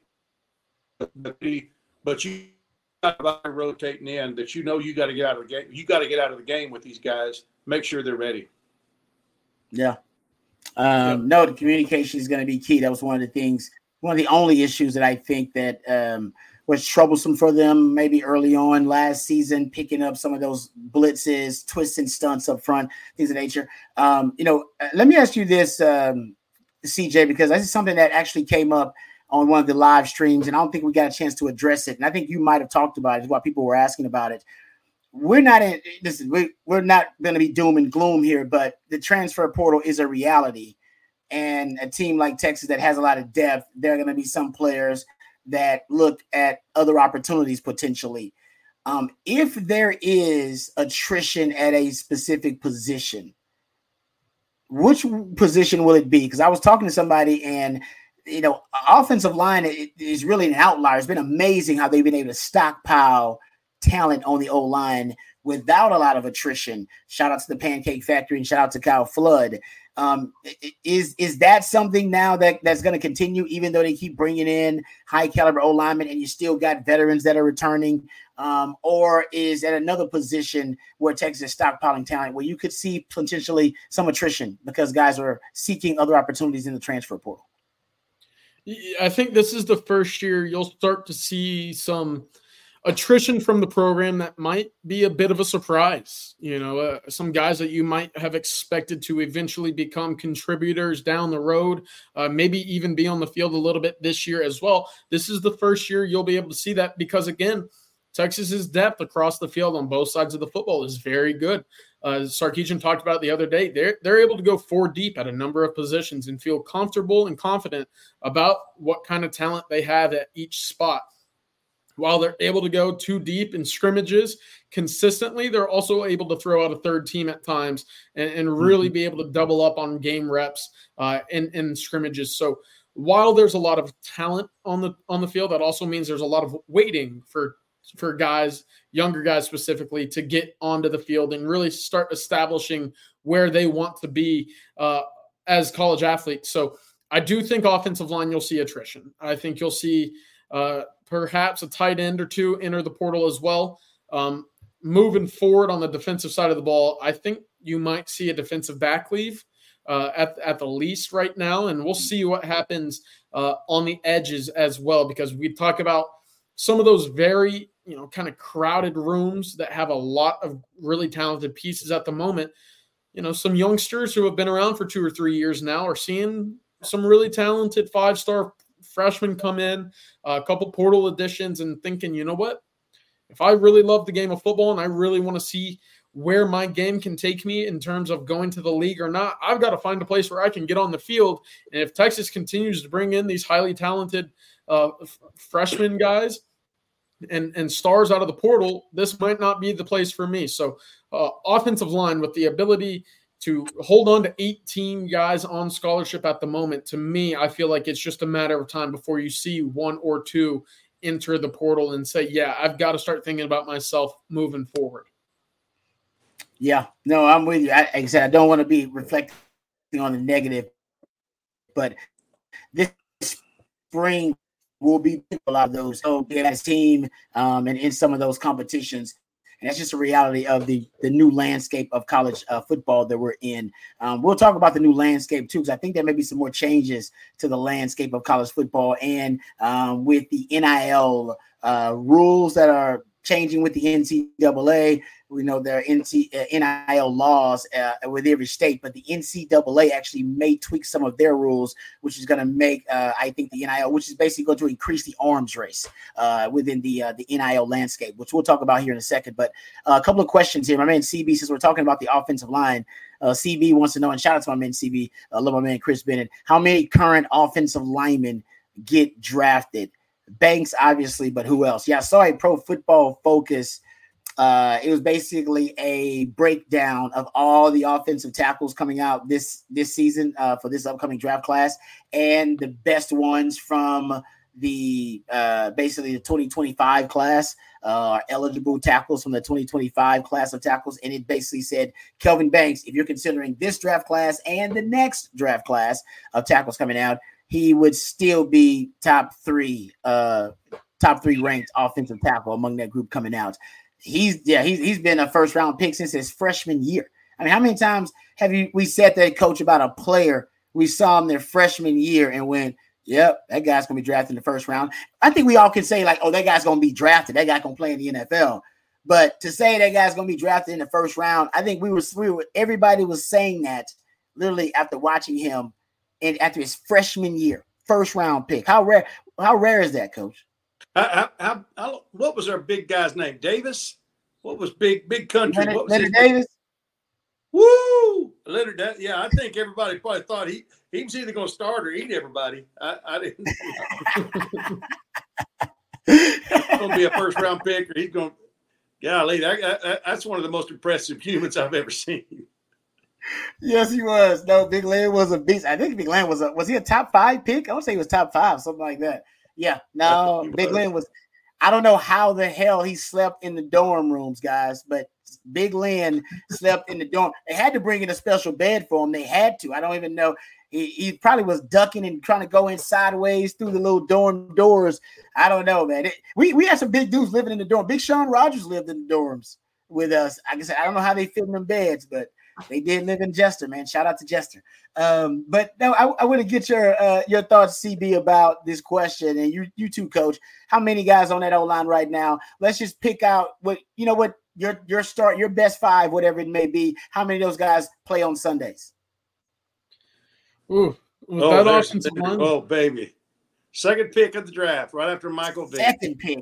but you got to rotating in that you got to get out of the game. You got to get out of the game with these guys. Make sure they're ready. Yeah. No, the communication is going to be key. That was one of the only issues that I think that was troublesome for them maybe early on last season, picking up some of those blitzes, twists and stunts up front, things of nature. Let me ask you this, CJ, because this is something that actually came up on one of the live streams, and I don't think we got a chance to address it. And I think you might have talked about it, is why people were asking about it. We're not going to be doom and gloom here, but the transfer portal is a reality. And a team like Texas that has a lot of depth, there are going to be some players that look at other opportunities potentially. If there is attrition at a specific position, which position will it be? Because I was talking to somebody and, offensive line is really an outlier. It's been amazing how they've been able to stockpile talent on the O-line without a lot of attrition. Shout out to the Pancake Factory and shout out to Kyle Flood. Is that something now that's going to continue, even though they keep bringing in high caliber O-linemen and you still got veterans that are returning? Or is at another position where Texas is stockpiling talent where you could see potentially some attrition because guys are seeking other opportunities in the transfer portal? I think this is the first year you'll start to see some attrition from the program that might be a bit of a surprise. Some guys that you might have expected to eventually become contributors down the road, maybe even be on the field a little bit this year as well. This is the first year you'll be able to see that because, again, Texas's depth across the field on both sides of the football is very good. Sarkisian talked about it the other day. They're able to go 4 deep at a number of positions and feel comfortable and confident about what kind of talent they have at each spot. While they're able to go 2 deep in scrimmages consistently, they're also able to throw out a third team at times and really be able to double up on game reps in scrimmages. So while there's a lot of talent on the field, that also means there's a lot of waiting for for guys, younger guys specifically, to get onto the field and really start establishing where they want to be as college athletes. So I do think offensive line, you'll see attrition. I think you'll see perhaps a tight end or two enter the portal as well. Moving forward on the defensive side of the ball, I think you might see a defensive back leave at the least right now, and we'll see what happens on the edges as well, because we talk about some of those very, kind of crowded rooms that have a lot of really talented pieces at the moment. Some youngsters who have been around for 2 or 3 years now are seeing some really talented 5-star freshmen come in, a couple portal additions, and thinking, you know what? If I really love the game of football and I really want to see where my game can take me in terms of going to the league or not, I've got to find a place where I can get on the field. And if Texas continues to bring in these highly talented freshman guys and stars out of the portal, this might not be the place for me. So offensive line with the ability to hold on to 18 guys on scholarship at the moment, to me, I feel like it's just a matter of time before you see 1 or 2 enter the portal and say, yeah, I've got to start thinking about myself moving forward. Yeah, no, I'm with you. Like I said, I don't want to be reflecting on the negative, but this spring will be a lot of those. So as a team and in some of those competitions. And that's just a reality of the new landscape of college football that we're in. We'll talk about the new landscape too, because I think there may be some more changes to the landscape of college football, and with the NIL rules that are changing with the NCAA. We know there are NIL laws with every state, but the NCAA actually may tweak some of their rules, which is going to make, I think, the NIL, which is basically going to increase the arms race within the NIL landscape, which we'll talk about here in a second. But a couple of questions here. My man CB, since we're talking about the offensive line, CB wants to know, and shout out to my man CB, love my man Chris Bennett, how many current offensive linemen get drafted? Banks, obviously, but who else? Yeah, I saw a Pro Football Focus. It was basically a breakdown of all the offensive tackles coming out this season for this upcoming draft class, and the best ones from the basically the 2025 class are eligible tackles from the 2025 class of tackles. And it basically said, Kelvin Banks, if you're considering this draft class and the next draft class of tackles coming out, he would still be top three ranked offensive tackle among that group coming out. He's been a first round pick since his freshman year. I mean, how many times have we said that, coach, about a player we saw him their freshman year and went, yep, that guy's gonna be drafted in the first round? I think we all can say, like, oh, that guy's gonna be drafted, that guy's gonna play in the NFL. But to say that guy's gonna be drafted in the first round, I think everybody was saying that literally after watching him and after his freshman year, first round pick. How rare is that, coach? What was our big guy's name? Davis? What was big country? Leonard Davis? Woo! Leonard, yeah, I think everybody probably thought he was either going to start or eat everybody. I didn't. He's going to be a first round pick, or he's going to. Golly, that's one of the most impressive humans I've ever seen. Yes, he was. No, Big Len was a beast. I think Big Len was he a top 5 pick? I would say he was top 5, something like that. Yeah, no, Big Len was. I don't know how the hell he slept in the dorm rooms, guys, but Big Len slept in the dorm. They had to bring in a special bed for him. They had to. I don't even know. He probably was ducking and trying to go in sideways through the little dorm doors. I don't know, man. We had some big dudes living in the dorm. Big Sean Rogers lived in the dorms with us. Like I said, I don't know how they fit in them beds, but they did live in Jester, man. Shout out to Jester. But no, I want to get your thoughts, CB, about this question, and you too, coach. How many guys on that O-line right now? Let's just pick out what your start, your best 5, whatever it may be. How many of those guys play on Sundays? Ooh, oh, baby. Second pick of the draft, right after Michael Vick. Second pick.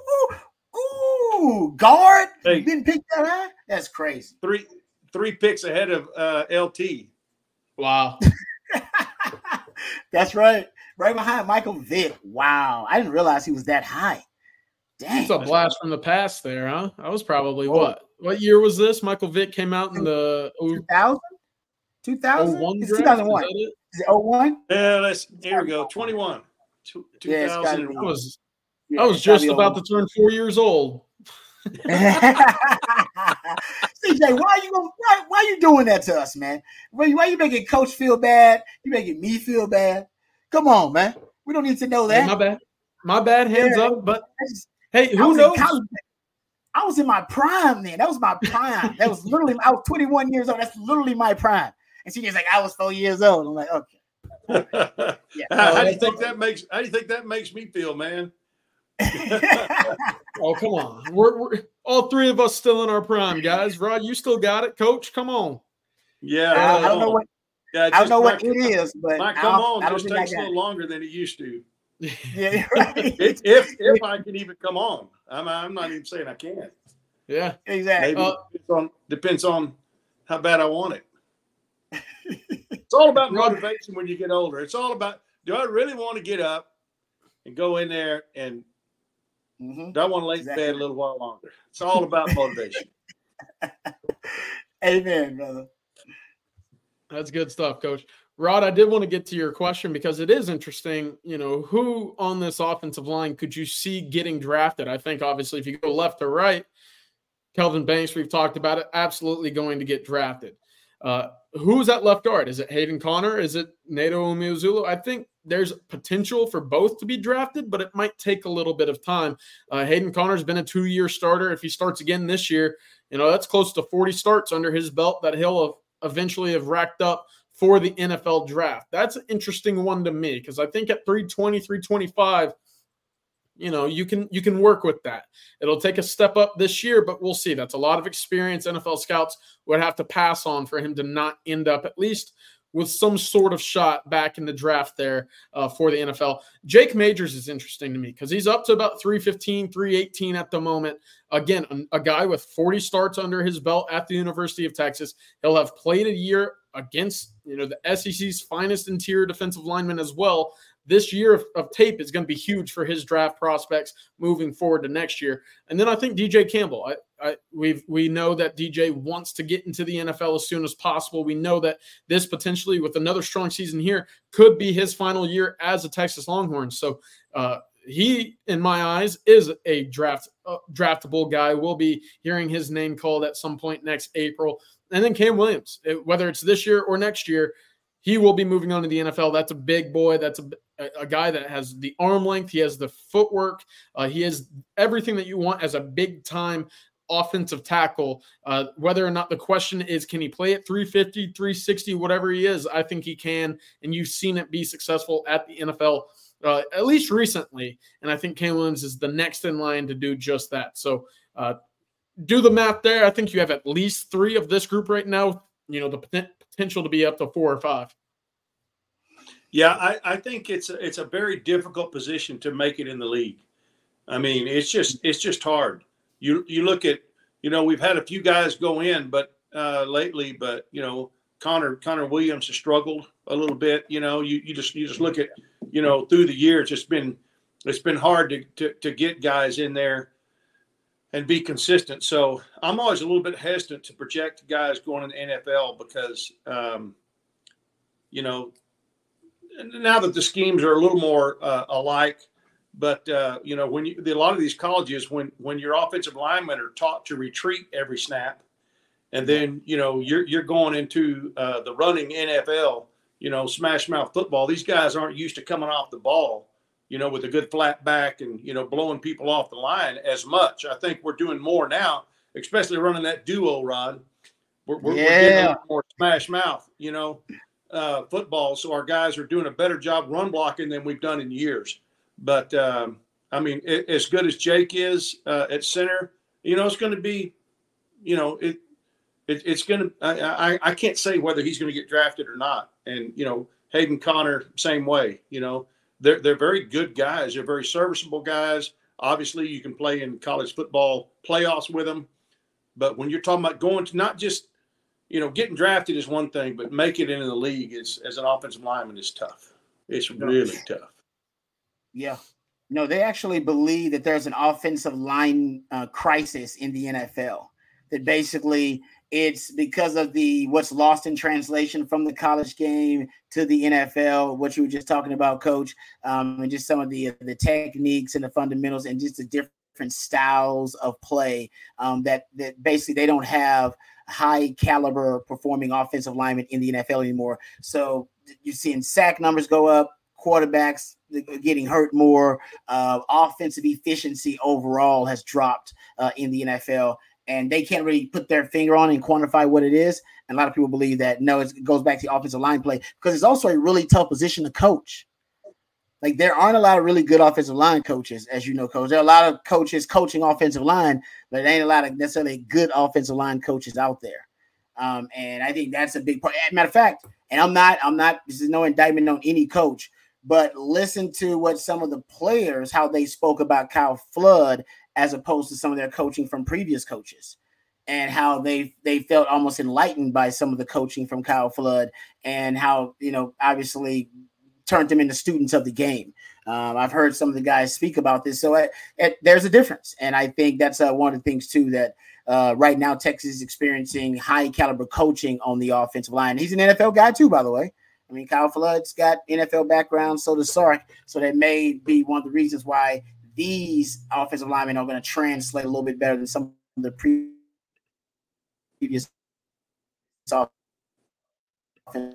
Ooh, guard. Hey, didn't pick that high? That's crazy. Three picks ahead of LT. Wow. That's right. Right behind Michael Vick. Wow. I didn't realize he was that high. Dang. It's a blast from the past there, huh? I was probably what year was this? Michael Vick came out in the 2000? 2001? It's 2001. Is it 01? Yeah, here we go. 21. 2001. Yeah, I was just about to turn 4 years old. CJ, why you doing that to us, man? Why you making Coach feel bad? You making me feel bad? Come on, man. We don't need to know that. Hey, my bad. Hands up. But hey, who knows? I was in my prime then. That was my prime. That was literally. I was 21 years old. That's literally my prime. And CJ's like, I was 4 years old. I'm like, okay. Yeah. How do you think that makes me feel, man? Oh, come on. We're all three of us still in our prime, guys. Rod, you still got it. Coach, come on. Yeah. I don't know what I don't know what it is, but come on, just takes a little longer than it used to. Yeah, right. if I can even come on. I'm not even saying I can't. Yeah. Exactly. Maybe depends on how bad I want it. It's all about motivation when you get older. It's all about, do I really want to get up and go in there and do I want to lay in bed a little while longer? It's all about motivation. Amen, brother. That's good stuff, Coach. Rod, I did want to get to your question because it is interesting, who on this offensive line could you see getting drafted? I think obviously if you go left to right, Kelvin Banks, we've talked about it, absolutely going to get drafted. Who's at left guard? Is it Hayden Conner? Is it Neto Umeozulu? I think there's potential for both to be drafted, but it might take a little bit of time. Hayden Conner's been a 2-year starter. If he starts again this year, that's close to 40 starts under his belt that he'll eventually have racked up for the NFL draft. That's an interesting one to me because I think at 320, 325, you can work with that. It'll take a step up this year, but we'll see. That's a lot of experience NFL scouts would have to pass on for him to not end up at least with some sort of shot back in the draft there for the NFL. Jake Majors is interesting to me because he's up to about 315, 318 at the moment. Again, a guy with 40 starts under his belt at the University of Texas. He'll have played a year against the SEC's finest interior defensive lineman as well. This year of tape is going to be huge for his draft prospects moving forward to next year. And then I think DJ Campbell. We know that DJ wants to get into the NFL as soon as possible. We know that this potentially, with another strong season here, could be his final year as a Texas Longhorn. So he, in my eyes, is a draftable guy. We'll be hearing his name called at some point next April. And then Cam Williams, whether it's this year or next year, he will be moving on to the NFL. That's a big boy. That's a guy that has the arm length. He has the footwork. He has everything that you want as a big-time offensive tackle. Whether or not the question is, can he play at 350, 360, whatever he is, I think he can. And you've seen it be successful at the NFL, at least recently. And I think Cam Williams is the next in line to do just that. So do the math there. I think you have at least 3 of this group right now, the potential to be up to 4 or 5. Yeah, I think it's a very difficult position to make it in the league. I mean, it's just hard. You look at, we've had a few guys go in, but lately, but Connor Williams has struggled a little bit. You just look at, through the years, it's been hard to get guys in there and be consistent. So I'm always a little bit hesitant to project guys going in the NFL because, now that the schemes are a little more alike, but when a lot of these colleges, when your offensive linemen are taught to retreat every snap, and then you're going into the running NFL, smash mouth football. These guys aren't used to coming off the ball, with a good flat back and blowing people off the line as much. I think we're doing more now, especially running that duo, Rod. We're getting a little more smash mouth, football. So our guys are doing a better job run blocking than we've done in years. But as good as Jake is at center, it's going to be, it's going to. I can't say whether he's going to get drafted or not. And Hayden Conner, same way. They're very good guys. They're very serviceable guys. Obviously, you can play in college football playoffs with them. But when you're talking about going to not just getting drafted is one thing, but make it into the league as an offensive lineman is tough. It's really tough. Yeah. They actually believe that there's an offensive line crisis in the NFL. That basically it's because of what's lost in translation from the college game to the NFL, what you were just talking about, Coach, and just some of the techniques and the fundamentals and just the different styles of play that basically they don't have high caliber performing offensive linemen in the NFL anymore. So you're seeing sack numbers go up, quarterbacks getting hurt more, offensive efficiency overall has dropped in the NFL, and they can't really put their finger on and quantify what it is. And a lot of people believe that, no, it goes back to the offensive line play because it's also a really tough position to coach. Like, there aren't a lot of really good offensive line coaches, as you know, Coach. There are a lot of coaches coaching offensive line, but there ain't a lot of necessarily good offensive line coaches out there. And I think that's a big part. Matter of fact, and I'm not, this is no indictment on any coach, but listen to what some of the players, how they spoke about Kyle Flood as opposed to some of their coaching from previous coaches, and how they felt almost enlightened by some of the coaching from Kyle Flood, and how, obviously turned them into students of the game. I've heard some of the guys speak about this. So there's a difference. And I think that's one of the things too, that right now Texas is experiencing high caliber coaching on the offensive line. He's an NFL guy too, by the way. I mean, Kyle Flood's got NFL background, so does Sark. So that may be one of the reasons why these offensive linemen are going to translate a little bit better than some of the previous offensive.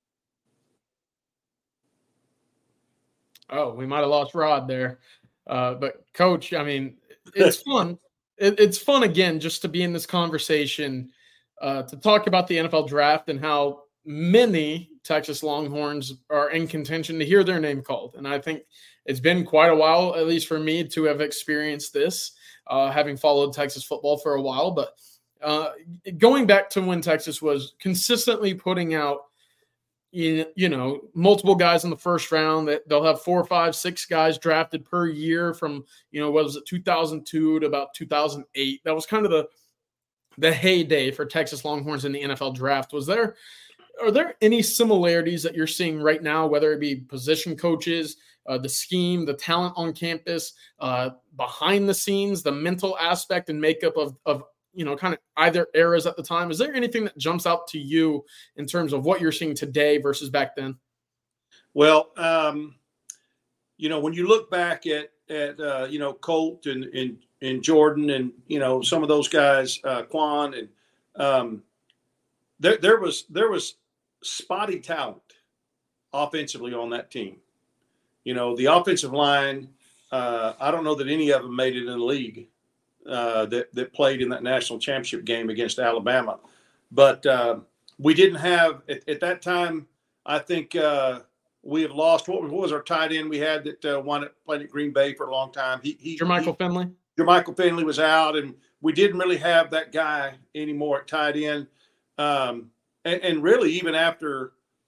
Oh, we might have lost Rod there. But Coach, I mean, it's fun. It's fun again, just to be in this conversation, to talk about the NFL draft and how many Texas Longhorns are in contention to hear their name called. And I think it's been quite a while, at least for me, to have experienced this, having followed Texas football for a while. But going back to when Texas was consistently putting out, multiple guys in the first round, that they'll have 4, 5, 6 guys drafted per year from, what was it, 2002 to about 2008. That was kind of the heyday for Texas Longhorns in the NFL draft. Are there any similarities that you're seeing right now, whether it be position coaches, the scheme, the talent on campus, behind the scenes, the mental aspect and makeup of kind of either eras at the time? Is there anything that jumps out to you in terms of what you're seeing today versus back then? Well, when you look back at Colt and Jordan and, some of those guys, Quan, and there was spotty talent offensively on that team. The offensive line, I don't know that any of them made it in the league. That played in that national championship game against Alabama. But we didn't have, at that time, I think we had lost, what was our tight end we had that played at Green Bay for a long time? Jermichael Finley? Jermichael Finley was out, and we didn't really have that guy anymore at tight end. And really, even after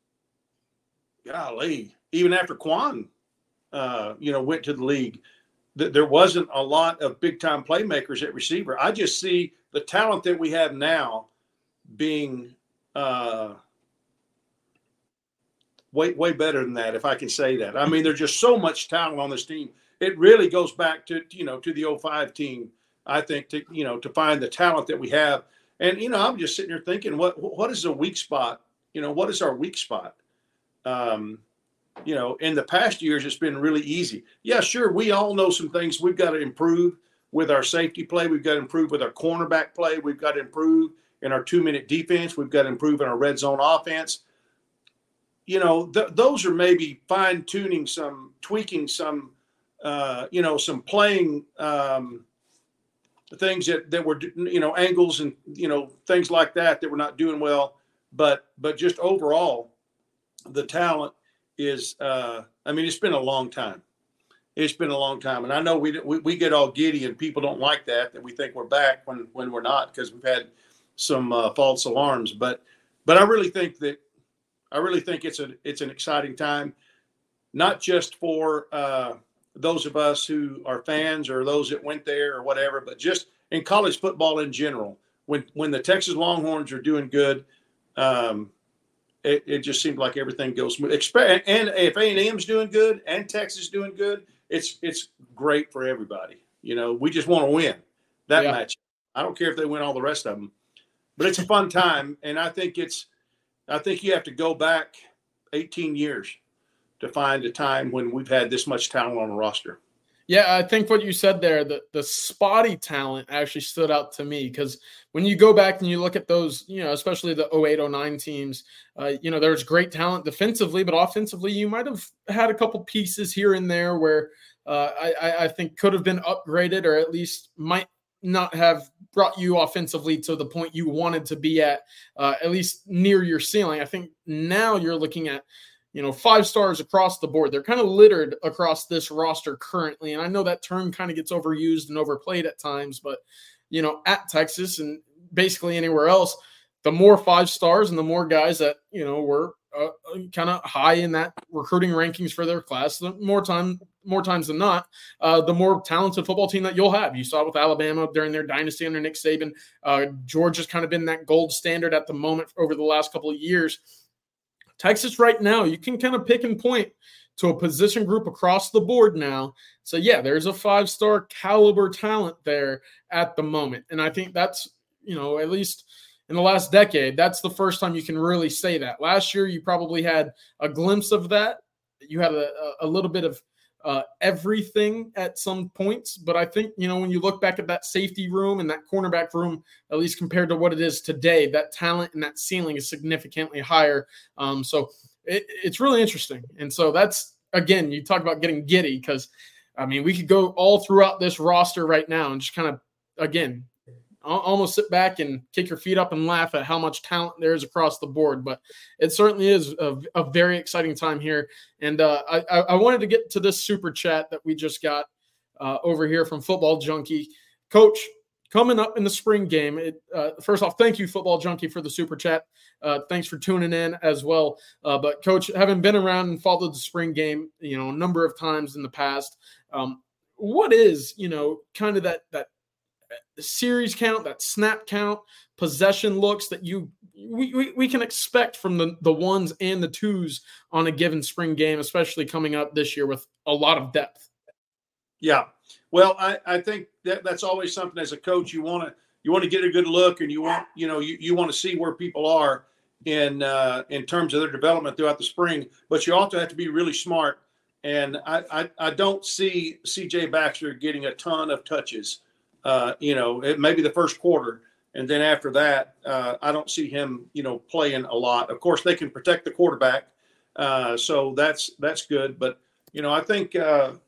Quan, went to the league, there wasn't a lot of big-time playmakers at receiver. I just see the talent that we have now being way better than that, if I can say that. I mean, there's just so much talent on this team. It really goes back to the 05 team, I think, to find the talent that we have. And, I'm just sitting here thinking, what is a weak spot? What is our weak spot? In the past years, it's been really easy. Yeah, sure. We all know some things we've got to improve with our safety play. We've got to improve with our cornerback play. We've got to improve in our 2-minute defense. We've got to improve in our red zone offense. Those are maybe fine tuning tweaking some playing things that were, angles and, things like that we're not doing well. But just overall, the talent is, it's been a long time. It's been a long time. And I know we get all giddy and people don't like that we think we're back when we're not, because we've had some false alarms. But I really think it's an exciting time, not just for those of us who are fans or those that went there or whatever, but just in college football in general. When the Texas Longhorns are doing good, it just seems like everything goes smooth. And if A&M's doing good and Texas is doing good, it's great for everybody. We just want to win that match. I don't care if they win all the rest of them. but it's a fun time. And I think you have to go back 18 years to find a time when we've had this much talent on a roster. Yeah, I think what you said there, the spotty talent actually stood out to me, because when you go back and you look at those, especially the 08-09 teams, there's great talent defensively, but offensively you might have had a couple pieces here and there where I think could have been upgraded, or at least might not have brought you offensively to the point you wanted to be at least near your ceiling. I think now you're looking at 5 stars across the board. They're kind of littered across this roster currently. And I know that term kind of gets overused and overplayed at times, but, at Texas and basically anywhere else, the more 5 stars and the more guys that, were kind of high in that recruiting rankings for their class, the more times than not, the more talented football team that you'll have. You saw it with Alabama during their dynasty under Nick Saban. Georgia's kind of been that gold standard at the moment over the last couple of years. Texas right now, you can kind of pick and point to a position group across the board now. So, yeah, there's a 5-star caliber talent there at the moment. And I think that's, at least in the last decade, that's the first time you can really say that. Last year, you probably had a glimpse of that. You had a little bit of everything at some points. But I think, when you look back at that safety room and that cornerback room, at least compared to what it is today, that talent and that ceiling is significantly higher. So it's really interesting. And so that's, again, you talk about getting giddy, because, we could go all throughout this roster right now and just kind of, again, almost sit back and kick your feet up and laugh at how much talent there is across the board. But it certainly is a very exciting time here. And I wanted to get to this super chat that we just got over here from Football Junkie. Coach, coming up in the spring game, first off, thank you, Football Junkie, for the super chat. Thanks for tuning in as well. But, Coach, having been around and followed the spring game, a number of times in the past, what is, kind of that series count, that snap count, possession looks that we can expect from the ones and the twos on a given spring game, especially coming up this year with a lot of depth? Yeah. Well, I think that's always something as a coach you want to get a good look, and you want to see where people are in terms of their development throughout the spring, but you also have to be really smart. And I don't see CJ Baxter getting a ton of touches. Maybe the first quarter. And then after that, I don't see him, playing a lot. Of course, they can protect the quarterback. So that's good. But, I think the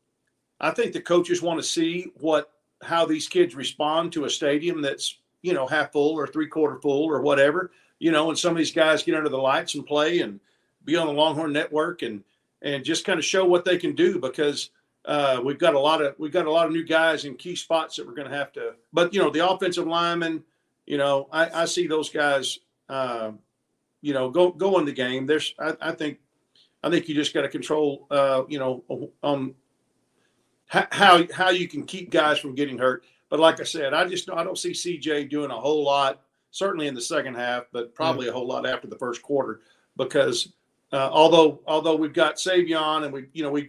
coaches want to see how these kids respond to a stadium that's, half full or 3/4 full or whatever, and some of these guys get under the lights and play and be on the Longhorn Network and just kind of show what they can do, because we've got a lot of new guys in key spots that we're going to have to. But the offensive linemen, I see those guys, go in the game. I think you just got to control, how you can keep guys from getting hurt. But like I said, I don't see CJ doing a whole lot, certainly in the second half, but probably a whole lot after the first quarter, because although we've got Savion and we've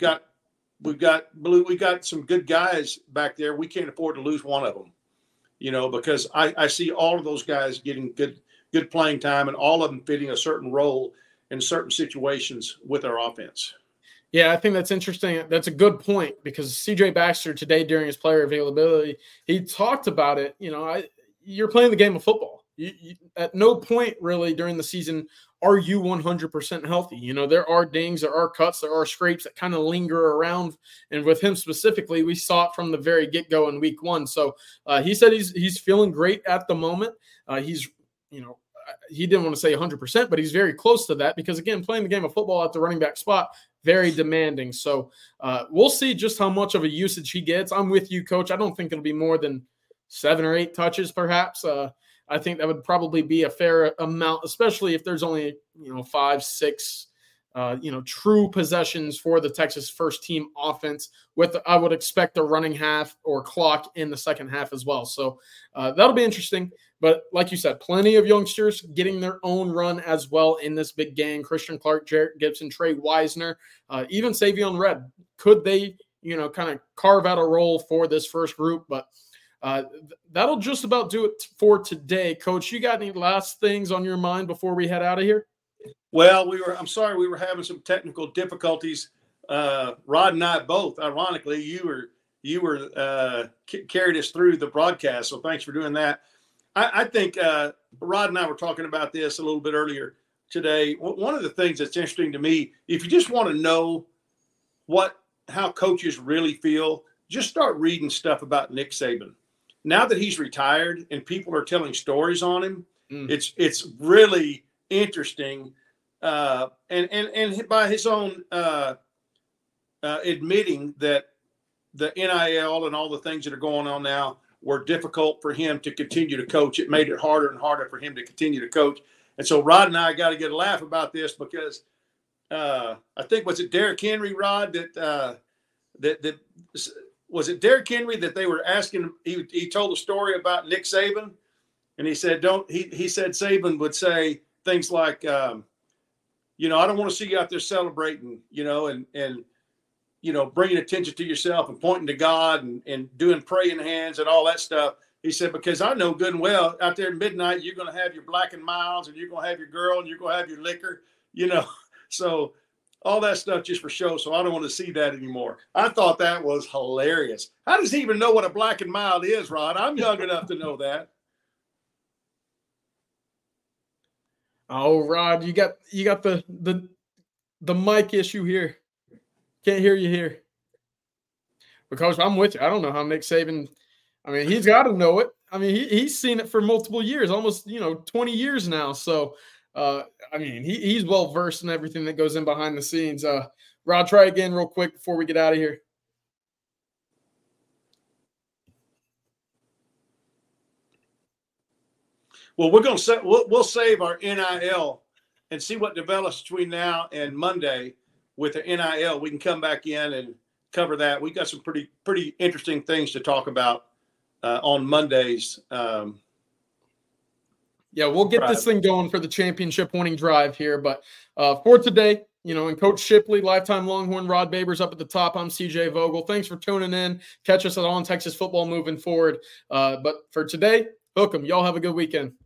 got some good guys back there, we can't afford to lose one of them, because I see all of those guys getting good playing time, and all of them fitting a certain role in certain situations with our offense. Yeah, I think that's interesting. That's a good point, because CJ Baxter today during his player availability, he talked about it. You're playing the game of football. You, at no point really during the season are you 100% healthy. There are dings, there are cuts, there are scrapes that kind of linger around. And with him specifically, we saw it from the very get-go in week 1. So he said he's feeling great at the moment. He's, he didn't want to say 100%, but he's very close to that, because, again, playing the game of football at the running back spot, very demanding. So we'll see just how much of a usage he gets. I'm with you, Coach. I don't think it'll be more than 7 or 8 touches, perhaps. I think that would probably be a fair amount, especially if there's only, 5, 6, true possessions for the Texas first team offense. I would expect a running half or clock in the second half as well. So that'll be interesting. But like you said, plenty of youngsters getting their own run as well in this big game. Christian Clark, Jarrett Gibson, Trey Wisner, even Savion Red. Could they, kind of carve out a role for this first group? But That'll just about do it for today. Coach, you got any last things on your mind before we head out of here? Well, I'm sorry we were having some technical difficulties. Rod and I both, ironically, you were carried us through the broadcast. So thanks for doing that. I think Rod and I were talking about this a little bit earlier today. One of the things that's interesting to me, if you just want to know how coaches really feel, just start reading stuff about Nick Saban. Now that he's retired and people are telling stories on him, it's really interesting. And by his own admitting that the NIL and all the things that are going on now were difficult for him to continue to coach. It made it harder and harder for him to continue to coach. And so Rod and I got to get a laugh about this because I think, was it Derrick Henry, Rod, that was it Derrick Henry that they were asking? He told a story about Nick Saban, and he said, he said Saban would say things like, I don't want to see you out there celebrating, and bringing attention to yourself and pointing to God and doing praying hands and all that stuff. He said, because I know good and well out there at midnight, you're going to have your Black and Milds and you're going to have your girl and you're going to have your liquor, so all that stuff just for show. So I don't want to see that anymore. I thought that was hilarious. How does he even know what a Black and Mild is, Rod? I'm young enough to know that. Oh, Rod, you got the mic issue here. Can't hear you here. But Coach, I'm with you. I don't know how Nick Saban, he's got to know it. He's seen it for multiple years, almost 20 years now. So he's well versed in everything that goes in behind the scenes. Rod, try again real quick before we get out of here. Well, we'll save our NIL and see what develops between now and Monday with the NIL. We can come back in and cover that. We got some pretty interesting things to talk about on Mondays. Yeah, we'll get this thing going for the championship winning drive here. But for today, and Coach Shipley, lifetime Longhorn, Rod Babers up at the top. I'm CJ Vogel. Thanks for tuning in. Catch us at On Texas Football moving forward. But for today, hook 'em. Y'all have a good weekend.